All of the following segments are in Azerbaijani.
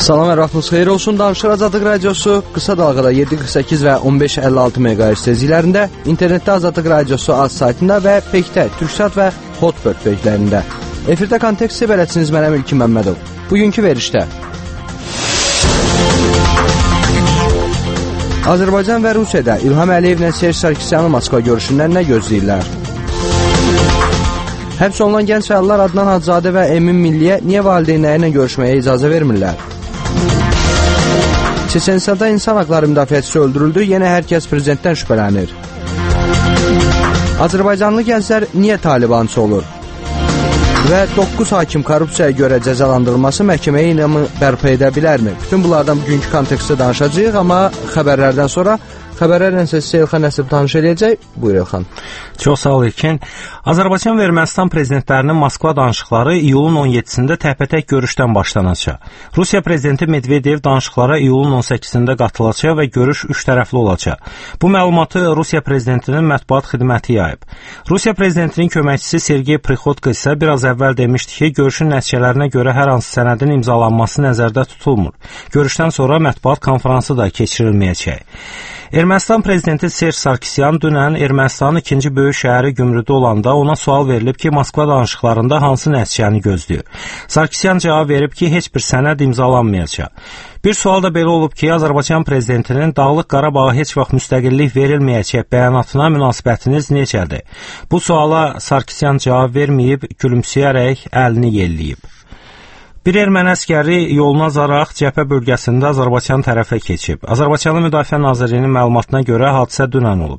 Salam və vaxtınız xeyir olsun. Danışıq Azadlıq Radiosu qısa dalğada 748 və 1556 MHz tezliklərində, internetdə Azadlıq Radiosu az saytında və Pekdə, Türksat və Hotbird peyklərində. Efirdə konteksti bələdçiniz mənəm İlkin Məmmədov. Bugünkü verişdə Azərbaycan və Rusiyada İlham Əliyevlə Serj Sarkisyanın Moskva görüşündən nə gözləyirlər? Həbs olunan gənc fəallar Adnan Hacızadə və Emin Milliyə niyə valideynləri ilə görüşməyə icazə vermirlər? Çeçenistanda insan haqları müdafiəçisi öldürüldü, yenə hər kəs prezidentdən şübhələnir. Azərbaycanlı gənclər niyə talibançı olur? Və 9 hakim korrupsiyaya görə cəzalandırılması məhkəməyə inamı bərpa edə bilərmi? Bütün bunlardan bugünkü kontekstdə danışacağıq, amma xəbərlərdən sonra xəbərlərlə sizə Elxan Nəsib tanış edəcək. Buyur Elxan. Çox sağ ol İlkin. Azərbaycan və Ermənistan prezidentlərinin Moskva danışıqları iyulun 17-sində təkbətək görüşdən başlanacaq. Rusiya prezidenti Medvedev danışıqlara iyulun 18-sində qatılacaq və görüş üç tərəfli olacaq. Bu məlumatı Rusiya prezidentinin mətbuat xidməti yayıb. Rusiya prezidentinin köməkçisi Sergey Prixotko isə biraz əvvəl demişdi ki, görüşün nəticələrinə görə hər hansı sənədin imzalanması nəzərdə tutulmur. Görüşdən sonra mətbuat konfransı da keçirilməyəcək. Ermənistan prezidenti Serj Sarkisyan dünən Ermənistanın ikinci böyük şəhəri Gümrüdə olanda ona sual verilib ki, Moskva danışıqlarında hansı nəticəni gözləyir. Sarkisyan cavab verib ki, heç bir sənəd imzalanmayacaq. Bir sual da belə olub ki, Azərbaycan prezidentinin Dağlıq Qarabağa heç vaxt müstəqillik verilməyəcək bəyanatına münasibətiniz necədir? Bu suala Sarkisyan cavab verməyib, gülümsəyərək əlini yelləyib. Bir erməni əskəri yoluna azaraq cəbhə bölgəsində Azərbaycan tərəfə keçib. Azərbaycanın Müdafiə Nazirliyinin məlumatına görə hadisə dünən olub.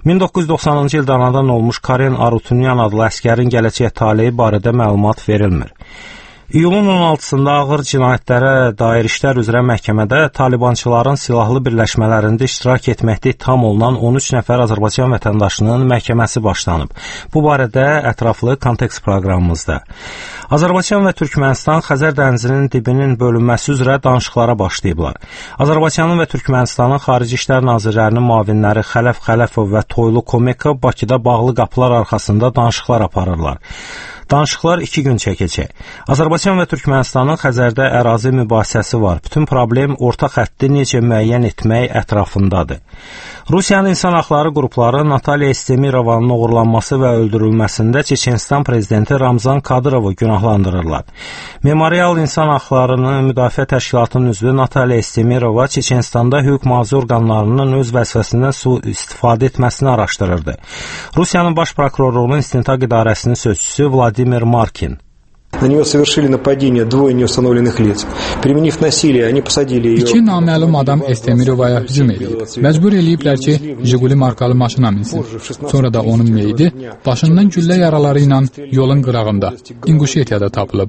1990-cı ildə anadan olmuş Karen Arutunyan adlı əskərin gələcək taleyi barədə məlumat verilmir. İyulun 16-sında ağır cinayətlərə dair işlər üzrə məhkəmədə talibançıların silahlı birləşmələrində iştirak etməkdə ittiham olunan 13 nəfər Azərbaycan vətəndaşının məhkəməsi başlanıb. Bu barədə ətraflı kontekst proqramımızda. Azərbaycan və Türkmənistan Xəzər dənizinin dibinin bölünməsi üzrə danışıqlara başlayıblar. Azərbaycanın və Türkmənistanın Xarici İşlər Nazirlərinin müavinləri Xələf Xələfov və Toylu Komekov Bakıda bağlı qapılar arxasında danışıqlar aparırlar. Danışıqlar 2 gün çəkəcək. Azərbaycan və Türkmənistanın Xəzərdə ərazi mübahisəsi var. Bütün problem orta xətti necə müəyyən etmək ətrafındadır. Rusiyanın insan haqları qrupları Natalya Estemirovanın oğurlanması və öldürülməsində Çeçenistan prezidenti Ramzan Kadırovu günahlandırırlar. Memorial İnsan Haqlarını Müdafiə Təşkilatının üzvü Natalya Estemirova Çeçenistanda hüquq mühafizə orqanlarının öz vəzifəsindən istifadə etməsini araşdırırdı. Rusiyanın Baş Prokurorluğunun İstintaq İdarəsinin sözçüsü Vladimir Markin. На нее совершили нападение двое неустановленных лиц. Применив насилие, они посадили ее... İki naməlum adam Estemirovaya hücum edib. Məcbur eləyiblər ki, Jiguli markalı maşına minsin. Sonra da onun meyidi başından güllə yaraları ilə yolun qırağında İnguşetiyada tapılıb.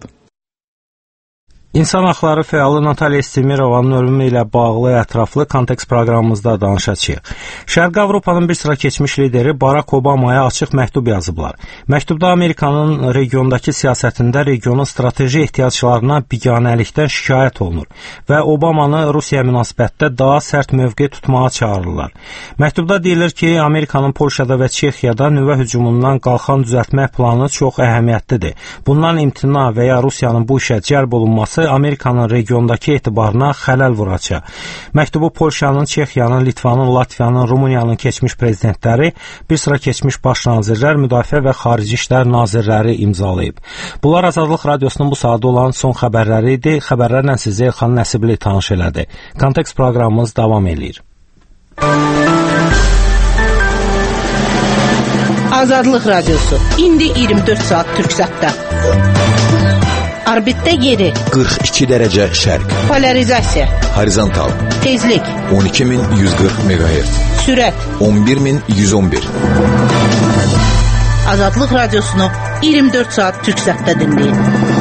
İnsan haqları fəalı Natalya Estemirovanın ölümü ilə bağlı ətraflı kontekst proqramımızda danışacağıq. Şərqi Avropanın bir sıra keçmiş lideri Barack Obamaya açıq məktub yazıblar. Məktubda Amerikanın regiondakı siyasətində regionun strateji ehtiyaclarına biganəlikdən şikayət olunur və Obamanı Rusiya münasibətdə daha sərt mövqe tutmağa çağırırlar. Məktubda deyilir ki, Amerikanın Polşada və Çexiyada nüvə hücumundan qalxan düzəltmək planı çox əhəmiyyətlidir. Bundan imtina və ya Rusiyanın bu işə cəlb olunması Amerikanın regiondakı etibarına xələl vuracaq. Məktubu Polşanın, Çexiyanın, Litvanın, Latviyanın, Rumıniyanın keçmiş prezidentləri, bir sıra keçmiş baş nazirlər, müdafiə və xarici işlər nazirləri imzalayıb. Bunlar Azadlıq Radiosunun bu saatda olan son xəbərləri idi. Xəbərlərlə sizə Elxan Nəsibli tanış elədi. Kontekst proqramımız davam edir. Azadlıq Radiosu. İndi 24 saat Türksatda. Orbitdə yeri 42 dərəcə şərq. Polarizasiya. Horizontal. Tezlik 12140 MHz. Sürət 11111. Azadlıq Radiosunu 24 saat Türksatda dinləyin.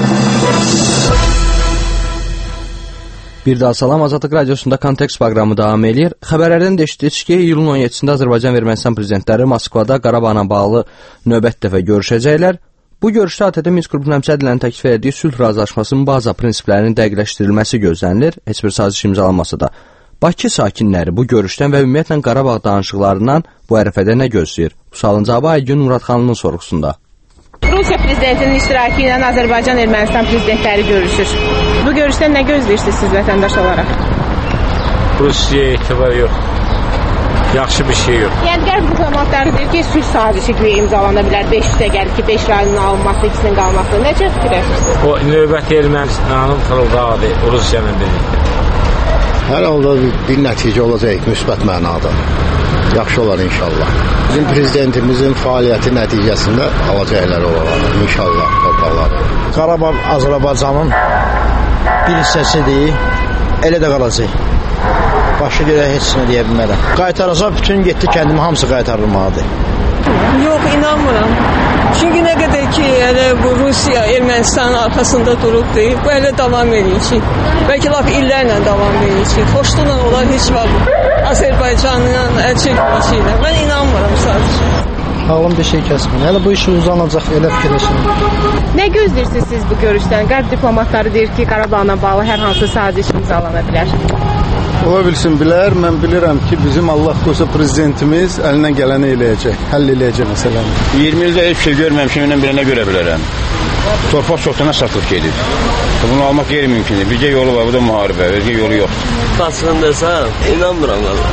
Bir daha salam, Azadlıq Radiosunda kontekst proqramı davam edir. Xəbərlərdən də eşitdik ki, iyulun 17-sində Azərbaycan və Ermənistan prezidentləri Moskvada Qarabağla bağlı növbət dəfə görüşəcəklər. Bu görüşdə ATƏT Minsk qrupunun həmçədilən təklif etdiyi sülh razılaşmasının baza prinsiplərinin dəqiqləşdirilməsi gözlənilir, heç bir saziş imzalanmasa da. Bakı sakinləri bu görüşdən və ümumiyyətlə Qarabağ danışıqlarından bu ərəfədə nə gözləyir? Bu sualın cavabı Aygün Muradxanlının sorğusunda. Rusiya prezidentinin iştirakı ilə Azərbaycan Ermənistan prezidentləri görüşür. Bu görüşdən nə gözləyirsiniz siz vətəndaş olaraq? Rusiyaya etibar yox. Yaxşı bir şey yox. Yəni qərb diplomatları deyir ki, sülh sazişi güya imzalana bilər. 500-ə gəlir ki, 5 rayonun alınması, ikisinin qalması. Necə fikirləşirsiniz? O növbəti Ermənistanın fırıldağıdır Rusiyanın birlikdə. Hər halda bir nəticə olacaq müsbət mənada. Yaxşı olar inşallah. Bizim prezidentimizin fəaliyyəti nəticəsində alacaqlar olar inşallah torpaqları. Qarabağ Azərbaycanın bir hissəsidir. Elə də qalacaq. Başı görə heç nə deyə bilmərəm. Qaytaracaq bütün getdi kəndimi hamısı qaytarılmalıdır. Yox, inanmıram. Çünki nə qədər ki, bu Rusiya Ermənistanın arxasında durubdur, bu elə davam edəcək. Bəlkə lap illərlə davam edəcək. Xoşluqla olan heç vaxt Azərbaycanla əl çəkməyəcəklər. Mən inanmıram sadəcə. Ağlım bir şey kəsmir. Hələ bu iş uzanacaq, elə fikirləşirəm. Nə gözləyirsiniz siz bu görüşdən? Qərb diplomatları deyir ki, Qarabağla bağlı hər hansı saziş imzalana bilər. Ola bilsin bilər, mən bilirəm ki, bizim Allah qoysa prezidentimiz əlindən gələni eləyəcək, həll eləyəcək məsələni. 20 ildə heç şey görməmişim, ilə birinə görə bilərəm. Torpaq çoxdan satılıb gedir. Bunu almaq qeyri-mümkündür. Bircə yolu var, bu da müharibə, bircə yolu yoxdur. Açığın desəm, inanmıram valla.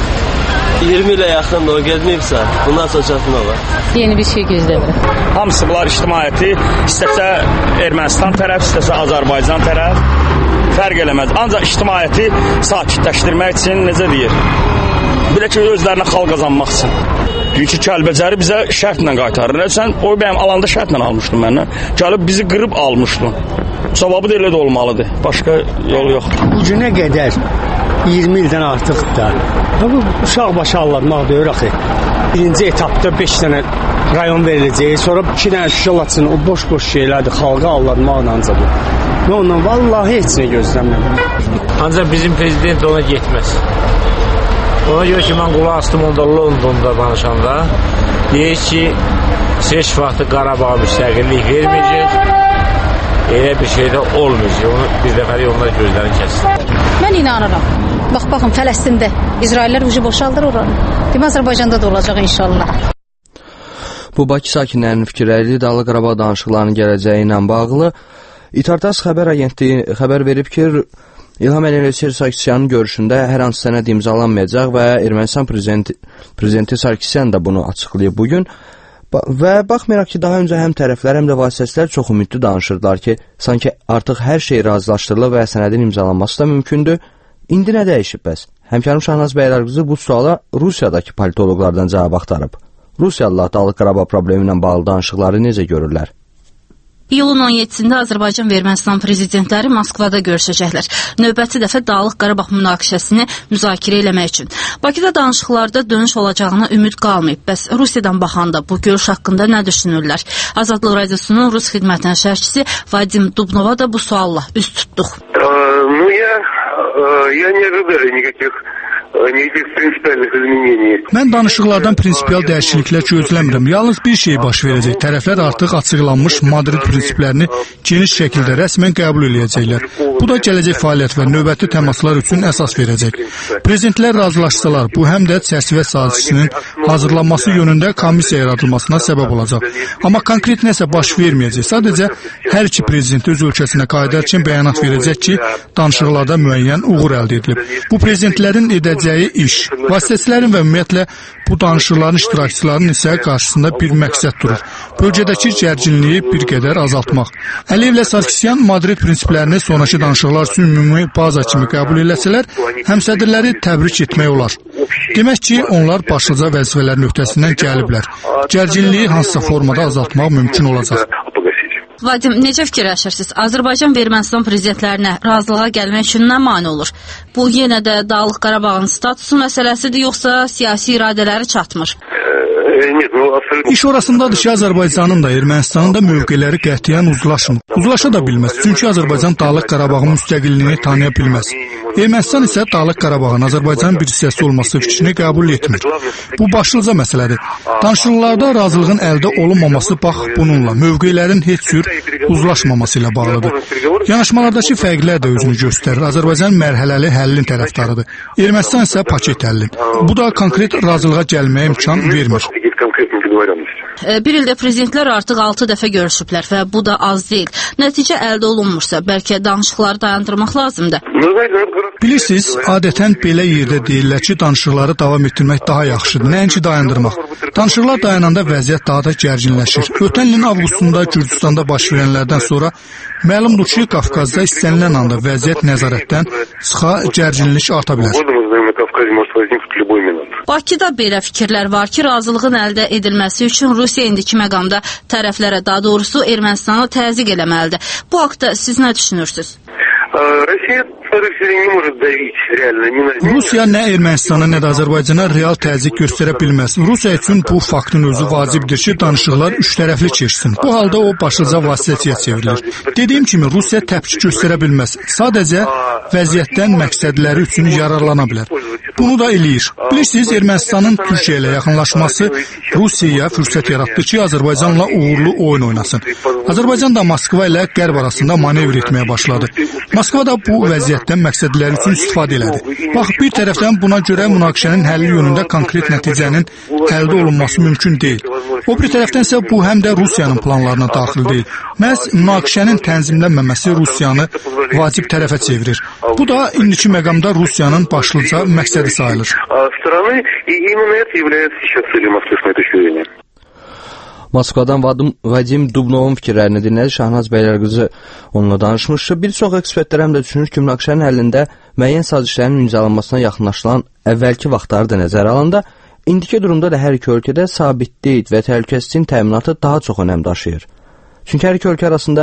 20 ilə yaxın o getməyibsə, bundan sonra çətin olar. Yeni bir şey gözləmirəm. Hamısı bunlar ictimaiyyəti, istəsə Ermənistan tərəf, istəsə Azərbaycan tərəf. Fərq eləməz. Ancaq ictimaiyyəti sakitləşdirmək üçün necə deyir? Bir də ki, özlərinə xal qazanmaq üçün. Çünki Kəlbəcəri bizə şərtlə qaytarır. Sən o mənim alanda şərtlə almışdın məndən. Gəlib bizi qırıb almışdın. Cavabı da elə də olmalıdır. Başqa yolu yoxdur. Bu günə qədər 20 ildən artıq da bu uşaq başı alınmaq deyir axı. Birinci etapda 5 dənə rayon veriləcək, sonra 2 dənə şuşa açın, o boş-boş şeylərdir, xalqa alınmaqla ancaq bu. Nə ondan vallahi heç nə gözləmirəm. Ancaq bizim prezident ona getməz. Ona görə ki, mən qulaq astım onda Londonda danışanda, deyir ki, heç vaxtı Qarabağa müstəqillik verməyəcək, elə bir şey də olmayacaq. Onu bir dəfəlik onlar gözlərini kəssin. Mən inanıram. Baxın, Fələstində İsraillər ucu boşaldır oranı. Demək, Azərbaycanda da olacaq inşallah. Bu Bakı sakinlərinin fikirləri Dağlıq Qarabağ danışıqlarının gələcəyi ilə bağlı. İtartas xəbər agentliyi xəbər verib ki, İlham Əliyev Sarkisyanın görüşündə hər hansı sənəd imzalanmayacaq və Ermənistan prezidenti Sarkisyan da bunu açıqlayıb bugün. Və baxmayaraq ki, daha öncə həm tərəflər, həm də vasitəçilər çox ümidli danışırdılar ki, sanki artıq hər şey razılaşdırılıb və sənədin imzalanması da mümkündür. İndi nə dəyişib bəs? Həmkarım Şahnaz Bəylərqızı bu suala Rusiyadakı politoloqlardan cavab axtarıb. Rusiyalılar Dağlıq Qarabağ problemi ilə bağlı danışıqları necə görürlər? İyulun 17-də Azərbaycan və Ermənistan prezidentləri Moskvada görüşəcəklər. Növbəti dəfə Dağlıq Qarabağ münaqişəsini müzakirə eləmək üçün. Bakıda danışıqlarda dönüş olacağına ümid qalmayıb. Bəs Rusiyadan baxanda bu görüş haqqında nə düşünürlər? Azadlıq Radiosunun Rus xidmətinin şərhçisi Vadim Dubnova da bu sualla üst tutduq. Mən danışıqlardan prinsipial dəyişikliklər gözləmirəm. Yalnız bir şey baş verəcək. Tərəflər artıq açıqlanmış Madrid prinsiplərini geniş şəkildə rəsmən qəbul edəcəklər. Bu da gələcək fəaliyyət və növbəti təmaslar üçün əsas verəcək. Prezidentlər razılaşsalar, bu həm də çərçivə sazişinin hazırlanması yönündə komissiya yaradılmasına səbəb olacaq. Amma konkret nəsə baş verməyəcək. Sadəcə hər iki prezident öz ölkəsinə qayıdarkən bəyanat verəcək ki, danışıqlarda müəyyən uğur əldə edilib. Bu prezidentlərin edəcəyi iş. Vasitəçilərin və ümumiyyətlə bu danışıqların iştirakçılarının isə qarşısında bir məqsəd durur. Bölgədəki gərginliyi bir qədər azaltmaq. Əliyevlə Sarkisyan Madrid prinsiplərini sonraki danışıqlar üçün ümumi baza kimi qəbul eləsələr, həmsədrləri təbrik etmək olar. Demək ki, onlar başlıca vəzifələrin öhdəsindən gəliblər. Gərginliyi hansısa formada azaltmaq mümkün olacaq. Vadim, necə fikirləşirsiniz? Azərbaycan və Ermənistan prezidentlərinə razılığa gəlmək üçün nə mane olur? Bu yenə də Dağlıq Qarabağın statusu məsələsidir, yoxsa siyasi iradələri çatmır? İş orasındadır ki, Azərbaycanın da, Ermənistanın da mövqeləri qətiyyən uzlaşmır. Uzlaşa da bilməz, çünki Azərbaycan Dağlıq Qarabağın müstəqilliyini tanıya bilməz. Ermənistan isə Dağlıq Qarabağın Azərbaycanın bir hissəsi olması fikrini qəbul etmir. Bu başlıca məsələdir. Danışıqlarda razılığın əldə olunmaması bax bununla, mövqelərin heç cür uzlaşmaması ilə bağlıdır. Yanaşmalardakı fərqlər də özünü göstərir. Azərbaycan mərhələli həllin tərəfdarıdır. Ermənistan isə paket həllin. Bu da konkret razılığa gəlməyə imkan vermir. Bir ildə prezidentlər artıq 6 dəfə görüşüblər və bu da az deyil. Nəticə əldə olunmursa, bəlkə danışıqları dayandırmaq lazımdır. Bilirsiniz, adətən belə yerdə deyirlər ki, danışıqları davam etdirmək daha yaxşıdır, nəinki dayandırmaq. Danışıqlar dayananda vəziyyət daha da gərginləşir. Ötən ilin avqustunda Gürcüstanda baş verənlərdən sonra məlumdur ki, Qafqazda istənilən anda vəziyyət nəzarətdən çıxa, gərginlik arta bilər. Bakıda belə fikirlər var ki, razılığın əldə edilməsi üçün Rusiya indiki məqamda tərəflərə, daha doğrusu Ermənistana təzyiq eləməlidir. Bu haqda siz nə düşünürsünüz? Rusiya nə Ermənistana, nə də Azərbaycana real təzyiq göstərə bilməz. Rusiya üçün bu faktın özü vacibdir ki, danışıqlar üç tərəfli keçsin. Bu halda o başlıca vasitəçiyə çevrilir. Dediyim kimi, Rusiya təpki göstərə bilməz. Sadəcə vəziyyətdən məqsədləri üçün yararlana bilər. Bunu da eləyir. Bilirsiniz, Ermənistanın Türkiyə ilə yaxınlaşması Rusiyaya fürsət yaratdı ki, Azərbaycanla uğurlu oyun oynasın. Azərbaycan da Moskva ilə Qərb arasında manevr etməyə başladı. Moskva da bu vəziyyətdən məqsədləri üçün istifadə elədi. Bax, bir tərəfdən buna görə münaqişənin həlli yönündə konkret nəticənin əldə olunması mümkün deyil. O bir tərəfdən isə bu həm də Rusiyanın planlarına daxil deyil. Məhz münaqişənin tənzimlənməməsi Rusiyanı vacib tərəfə çevirir. Bu da indiki məqamda Rusiyanın başlıca məqsədi sayılır. Moskvadan Vadim Dubnovun fikirlərini dinlədi. Şahnaz Bəylərqızı onunla danışmışdı. Bir çox ekspertlər həm də düşünür ki, münaqişənin həllində müəyyən sazişlərin imzalanmasına yaxınlaşılan əvvəlki vaxtları da nəzərə alanda, indiki durumda da hər iki ölkədə sabitlik və təhlükəsizliyin təminatı daha çox önəm daşıyır. Çünki hər iki ölkə arasında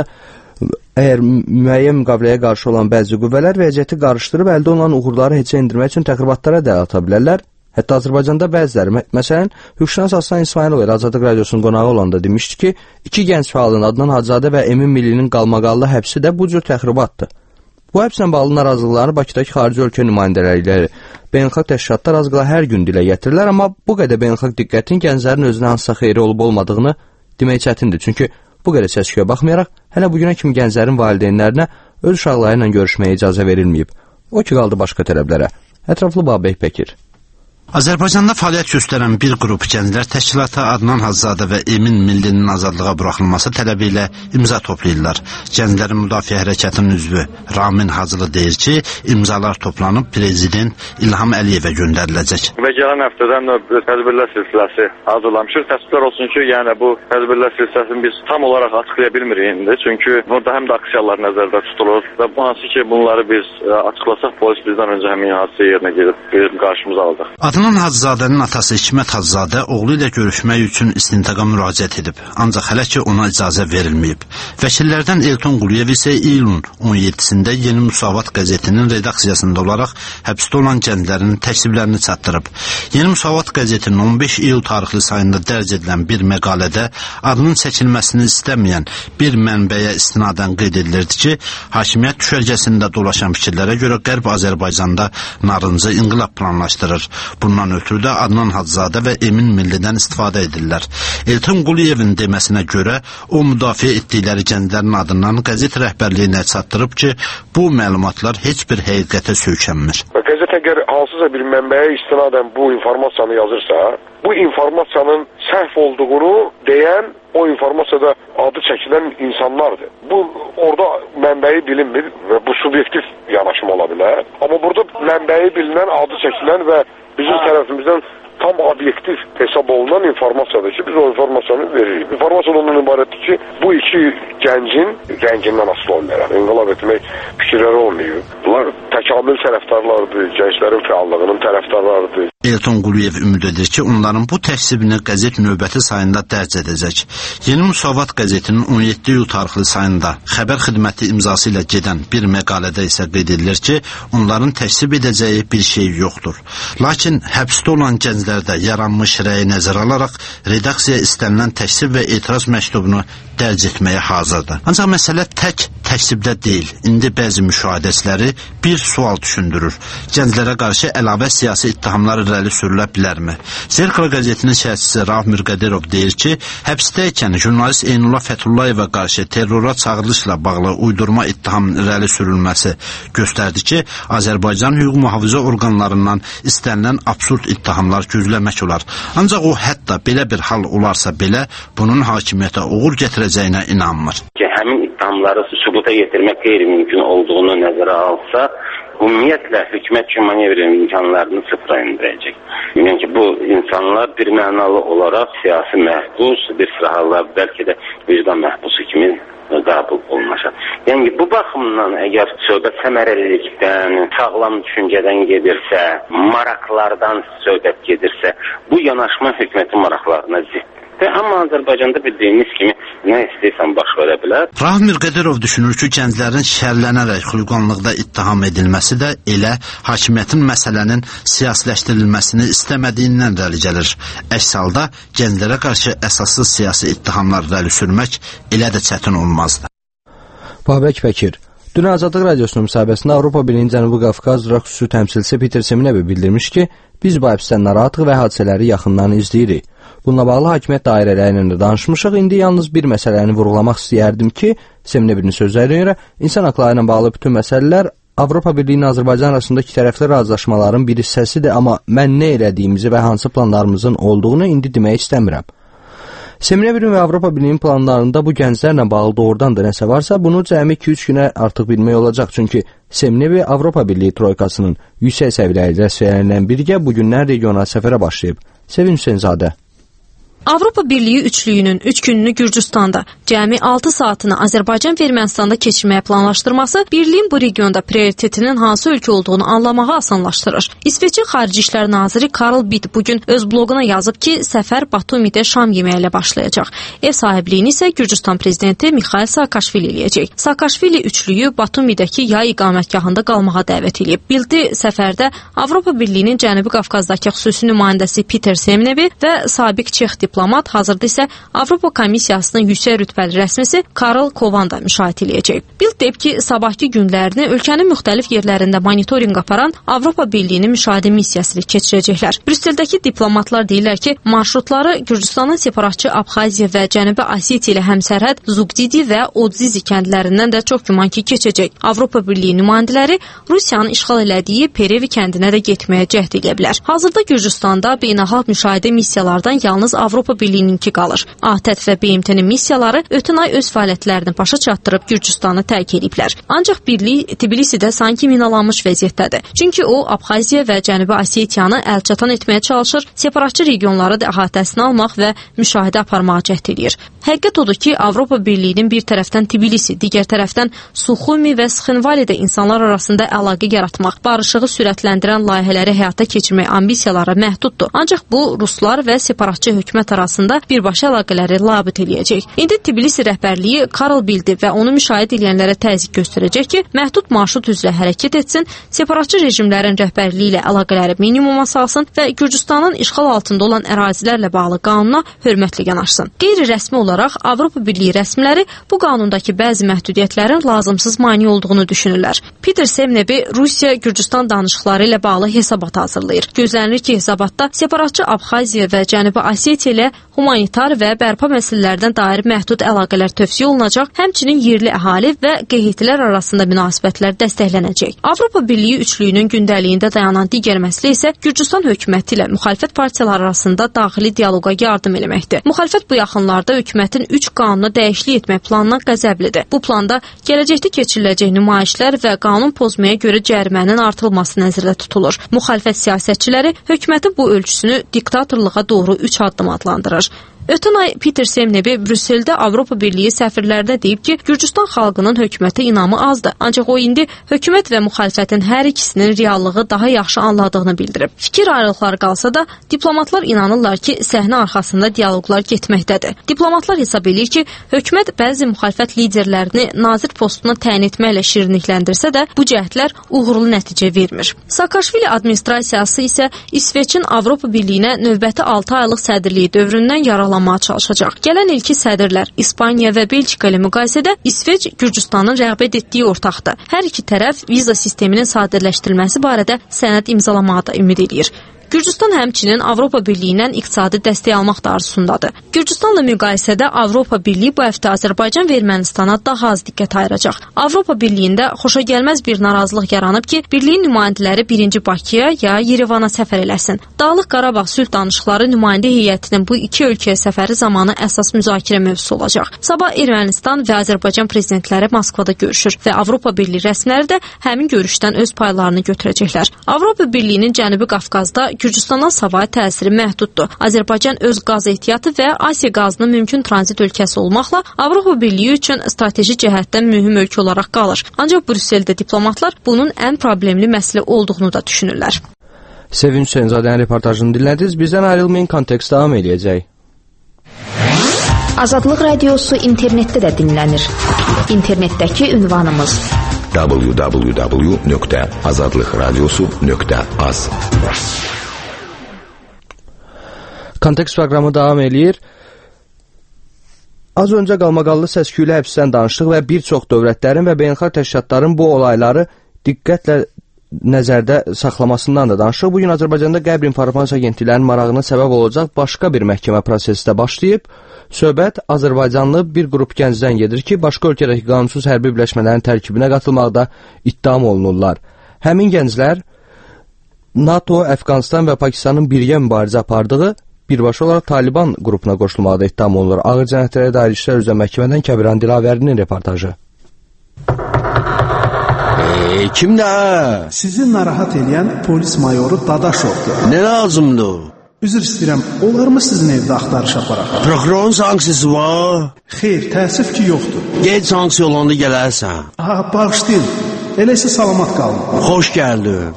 əgər müəyyən müqaviləyə qarşı olan bəzi qüvvələr vəziyyəti qarışdırıb əldə olunan uğurları heçə endirmək üçün təxribatlara dəl ata bilərlər. Hətta Azərbaycanda bəziləri, məsələn, hüquqşünas Aslan İsmailov Azadlıq Radiosunun qonağı olanda demişdi ki, iki gənc fəalın Adnan Hacızadə və Emin Millinin qalmaqallı həbsi də bu cür təxribatdır. Bu həbslə bağlı narazılıqlarını Bakıdakı xarici ölkə nümayəndələri ilə beynəlxalq təşkilatlar az qala hər gün dilə gətirirlər, amma bu qədər beynəlxalq diqqətin gənclərin özünə hansısa xeyri olub-olmadığını demək çətindir. Çünki bu qədər səs-küyə baxmayaraq, hələ bugünə kimi gənclərin valideynlərinə öz uşaqları ilə görüşməyə icazə verilməyib. O ki, qaldı başqa tələblərə. Ətraflı Babək Pəkir. Azərbaycanda fəaliyyət göstərən bir qrup gənclər təşkilata Adnan Hacızadə və Emin Millinin azadlığa buraxılması tələbi ilə imza toplayırlar. Gənclərin müdafiə hərəkatının üzvü Ramin Hacılı deyir ki, imzalar toplanıb prezident İlham Əliyevə göndəriləcək. Və gələn həftədən tədbirlər silsiləsi hazırlamışıq. Təəssüflər olsun ki, yəni bu tədbirlər silsiləsini biz tam olaraq açıqlaya bilmirik indi. Çünki burada həm də aksiyalar nəzərdə tutulur və bu hansı ki, bunları biz açıqlasaq, polis bizdən öncə həmin hadisə yerinə gedib bizim qarşımıza aldı. Adnan Hacızadənin atası Hikmət Hacızadə oğlu ilə görüşmək üçün istintaqa müraciət edib, ancaq hələ ki ona icazə verilməyib. Vəkillərdən Elton Quliyev isə iyulun 17-sində Yeni Müsavat qəzetinin redaksiyasında olaraq həbsdə olan gənclərin təksiblərini çatdırıb. Yeni Müsavat qəzetinin 15 iyul tarixli sayında dərc edilən bir məqalədə adının çəkilməsini istəməyən bir mənbəyə istinadən qeyd edilirdi ki, hakimiyyət düşərgəsində dolaşan fikirlərə görə Qərb Azərbaycanda narıncı inqilab planlaşdırır. Bundan ötürü də Adnan Hacızadə və Emin Millidən istifadə edirlər. Elton Quliyevin deməsinə görə o müdafiə etdikləri gənclərin adından qəzet rəhbərliyinə çatdırıb ki, bu məlumatlar heç bir həqiqətə söykənmir. Qəzet əgər hansısa bir mənbəyə istinadən bu informasiyanı yazırsa, bu informasiyanın səhv olduğunu deyən o informasyada adı çəkilən insanlardır. Bu orada mənbəyi bilinmir və bu subyektiv yanaşma ola bilər. Amma burada mənbəyi bilinən, adı çəkilən və bizim tərəfimizdən tam obyektiv hesab olunan informasiyadır ki, biz o informasiyanı veririk. İnformasiya ondan ibarətdir ki, bu iki gəncin rəngindən asılı olmayaraq inqilab etmək fikirləri olmayıb. Bunlar təkamül tərəfdarlarıdır, gənclərin fəallığının tərəfdarlarıdır. Elton Quliyev ümid edir ki, onların bu təksibini qəzet növbəti sayında dərc edəcək. Yeni Müsavat qəzetinin 17 iyul tarixli sayında xəbər xidməti imzası ilə gedən bir məqalədə isə qeyd edilir ki, onların təksib edəcəyi bir şey yoxdur. Lakin həbsdə olan gənclərdə yaranmış rəyi nəzərə alaraq redaksiya istənilən təksib və etiraz məktubunu dərc etməyə hazırdır. Ancaq məsələ tək təksibdə deyil. İndi bəzi müşahidəçiləri bir sual düşündürür. Gənclərə qarşı əlavə siyasi ittihamlar irəli sürülə bilərmi? Zerkala qəzetinin şərhçisi Rauf Mirqədirov deyir ki, həbsdə ikən jurnalist Eynullah Fətullayeva qarşı terrora çağırılışla bağlı uydurma ittihamın irəli sürülməsi göstərdi ki, Azərbaycan hüquq mühafizə orqanlarından istənilən absurd ittihamlar gözləmək olar. Ancaq o hətta belə bir hal olarsa belə bunun hakimiyyətə uğur gətirəcəyinə inanmır. Həmin ittihamları sübuta yetirmək qeyri-mümkün olduğunu nəzərə alsa, ümumiyyətlə hökumət üçün manevr imkanlarını sıfıra indirəcək. Yəni ki, bu insanlar bir mənalı olaraq siyasi məhbus, bir sıra hallar bəlkə də vicdan məhbusu kimi qəbul olunacaq. Yəni bu baxımdan əgər söhbət səmərəlilikdən, sağlam düşüncədən gedirsə, maraqlardan söhbət gedirsə, bu yanaşma hökumətin maraqlarına ziddir. Amma Azərbaycanda bildiyimiz kimi nə istəyirsən baş verə bilər. Rauf Mirqədirov düşünür ki, gənclərin şərlənərək xulqanlıqda ittiham edilməsi də elə hakimiyyətin məsələnin siyasiləşdirilməsini istəmədiyindən irəli gəlir. Əks halda gənclərə qarşı əsassız siyasi ittihamlar irəli sürmək elə də çətin olmazdı. Babək Bəkir dünən Azadlıq Radiosunun müsahibəsində Avropa Birliyi Cənubi Qafqaz xüsusi təmsilçisi Peter Semnevi bildirmiş ki, biz bu həbsdən narahatlıq və hadisələri yaxından izləyirik. Bununla bağlı hakimiyyət dairələri ilə də danışmışıq. İndi yalnız bir məsələni vurğulamaq istəyərdim ki, Semnevinin sözlərinə görə insan haqları ilə bağlı bütün məsələlər Avropa Birliyi ilə Azərbaycan arasında iki tərəfli razılaşmaların bir hissəsidir, amma mən nə elədiyimizi və hansı planlarımızın olduğunu indi demək istəmirəm. Semnevinin və Avropa Birliyinin planlarında bu gənclərlə bağlı doğrudan da nəsə varsa, bunu cəmi 2-3 günə artıq bilmək olacaq. Çünki Semnevi Avropa Birliyi troykasının yüksək səviyyəli rəsmilərindən birgə bugünlər regional səfərə başlayıb. Sevin Hüseynzadə. Avropa Birliyi üçlüyünün 3 gününü Gürcüstanda, cəmi 6 saatını Azərbaycan və Ermənistanda keçirməyə planlaşdırması birliyin bu regionda prioritetinin hansı ölkə olduğunu anlamağı asanlaşdırır. İsveçin Xarici İşlər Naziri Karl Bildt bugün öz bloquna yazıb ki, səfər Batumidə şam yeməyi ilə başlayacaq. Ev sahibliyini isə Gürcüstan prezidenti Mikhail Saakashvili eləyəcək. Saakashvili üçlüyü Batumidəki yay iqamətgahında qalmağa dəvət edib. Bildti səfərdə Avropa Birliyinin Cənubi Qafqazdakı xüsusi nümayəndəsi Peter Semnevi və sabiq Çex diplomat, hazırda isə Avropa Komissiyasının yüksək rütbəli rəsmisi Karl Kovan da müşahidə edəcək. Bildt deyib ki, sabahki günlərini ölkənin müxtəlif yerlərində monitorinq aparan Avropa Birliyinin müşahidə missiyası ilə keçirəcəklər. Brüsseldəki diplomatlar deyirlər ki, marşrutları Gürcüstanın separatçı Abxaziya və Cənubi Osetiya ilə həmsərhəd Zugdidi və Odzizi kəndlərindən də çox güman ki, keçəcək. Avropa Birliyi nümayəndələri Rusiyanın işğal elədiyi Perevi kəndinə də getməyə cəhd edə bilər. Hazırda Gürcüstanda beynəlxalq müşahidə missiyalardan yalnız Avropa Birliyininki qalır. ATƏT və BMT-nin missiyaları ötən ay öz fəaliyyətlərini başa çatdırıb Gürcüstanı tərk ediblər. Ancaq birlik Tbilisidə sanki minalanmış vəziyyətdədir. Çünki o, Abxaziya və Cənubi Osetiyanı əlçatan etməyə çalışır, separatçı regionları da əhatəsinə almaq və müşahidə aparmağa cəhd edir. Həqiqət odur ki, Avropa Birliyinin bir tərəfdən Tbilisi, digər tərəfdən Suxumi və Sxinvalidə insanlar arasında əlaqə yaratmaq, barışığı sürətləndirən layihələri həyata keçirmək ambisiyaları məhduddur. Ancaq bu, Ruslar və separatçı hökumət arasında birbaşa əlaqələri labüd eləyəcək. İndi Tbilisi rəhbərliyi Karl Bildti və onu müşahidə edənlərə təzyiq göstərəcək ki, məhdud marşrut üzrə hərəkət etsin, separatçı rejimlərin rəhbərliyi ilə əlaqələri minimuma salsın və Gürcüstanın işğal altında olan ərazilərlə bağlı qanuna hörmətlə yanaşsın. Qeyri-rəsmi olaraq Avropa Birliyi rəsmiləri bu qanundakı bəzi məhdudiyyətlərin lazımsız mane olduğunu düşünürlər. Peter Semnevi Rusiya-Gürcüstan danışıqları ilə bağlı hesabat hazırlayır. Gözlənilir ki, hesabatda separatçı Abxaziya və Cənubi Osetiya ilə humanitar və bərpa məsələlərdən dair məhdud əlaqələr tövsiyə olunacaq, həmçinin yerli əhali və qeyhitlər arasında münasibətlər dəstəklənəcək. Avropa Birliyi üçlüyünün gündəliyində dayanan digər məsələ isə Gürcüstan hökuməti ilə müxalifət partiyaları arasında daxili dialoqa yardım eləməkdir. Müxalifət bu yaxınlarda hökumətin 3 qanunu dəyişiklik etmək planına qəzəblidir. Bu planda gələcəkdə keçiriləcək nümayişlər və qanun pozmaya görə cərimənin artırılması nəzərdə tutulur. Müxalifət siyasətçiləri hökumətin bu ölçüsünü diktatorluğa doğru 3 addım adlandırır. Ötən ay Peter Semnevi Brüsseldə Avropa Birliyi səfirlərinə deyib ki, Gürcüstan xalqının hökumətə inamı azdır. Ancaq o indi hökumət və müxalifətin hər ikisinin reallığı daha yaxşı anladığını bildirib. Fikir ayrılıqları qalsa da, diplomatlar inanırlar ki, səhnə arxasında dialoqlar getməkdədir. Diplomatlar hesab edir ki, hökumət bəzi müxalifət liderlərini nazir postuna təyin etməklə şirinlikləndirsə də, bu cəhdlər uğurlu nəticə vermir. Saakashvili administrasiyası isə İsveçin Avropa Birliyinə növbəti 6 aylıq sədrliyi dövründən yararlanmağa çalışacaq. Gələn ilki sədrlər İspaniya və Belçika ilə müqayisədə İsveç Gürcüstanın rəğbət etdiyi ortaqdır. Hər iki tərəf viza sisteminin sadələşdirilməsi barədə sənəd imzalamağa da ümid edir. Gürcüstan həmçinin Avropa Birliyindən iqtisadi dəstək almaq da arzusundadır. Gürcüstanla müqayisədə Avropa Birliyi bu həftə Azərbaycan və Ermənistana daha az diqqət ayıracaq. Avropa Birliyində xoşagəlməz bir narazılıq yaranıb ki, birliyin nümayəndələri 1-ci Bakıya ya Yerevana səfər eləsin. Dağlıq Qarabağ sülh danışıqları nümayəndə heyətinin bu iki ölkəyə səfəri zamanı əsas müzakirə mövzusu olacaq. Sabah Ermənistan və Azərbaycan prezidentləri Moskvada görüşür və Avropa Birliyi rəsmiləri də həmin görüşdən öz paylarını götürəcəklər. Avropa Birliyinin Cənubi Qafqazda Gürcüstana savayı təsiri məhduddur. Azərbaycan öz qaz ehtiyatı və Asiya qazının mümkün tranzit ölkəsi olmaqla Avropa Birliyi üçün strateji cəhətdən mühüm ölkə olaraq qalır. Ancaq Brüsseldə diplomatlar bunun ən problemli məsələ olduğunu da düşünürlər. Sevinç Hüseynzadənin reportajını dinlədiniz. Bizdən ayrılmayın, kontekst davam edəcək. Azadlıq radiosu internetdə də dinlənir. İnternetdəki ünvanımız www.azadlıqradiosu.az. Kontekst proqramı davam eləyir. Az öncə qalmaqallı səs-küylü həbsdən danışdıq və bir çox dövlətlərin və beynəlxalq təşkilatların bu olayları diqqətlə nəzərdə saxlamasından da danışdıq. Bugün Azərbaycanda Qəbr İnformasiya Agentliklərinin marağına səbəb olacaq başqa bir məhkəmə prosesi də başlayıb. Söhbət Azərbaycanlı bir qrup gəncdən gedir ki, başqa ölkədəki qanunsuz hərbi birləşmələrin tərkibinə qatılmaqda ittiham olunurlar. Həmin gənclər NATO, Əfqanistan və Pakistanın birgə mübarizə apardığı birbaşa olaraq Taliban qrupuna qoşulmaqda ittiham olunur. Ağır cinayətlərə dair işlər üzrə məhkəmədən Kəbiran Dilavərinin reportajı. Kimdə? Sizi narahat edən polis mayoru Dadaşovdur. Nə lazımdır? Üzr istəyirəm, olar mı sizin evdə axtarış aparaq? Prokurorun sanksiyası var? Xeyr, təəssüf ki, yoxdur. Gec sanksiya olanda gələrsən. Bağışlayın, elə isə salamat qalın. Xoş gəldin.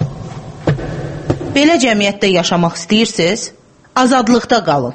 Belə cəmiyyətdə yaşamaq istəyirsiniz? Azadlıqda qalın.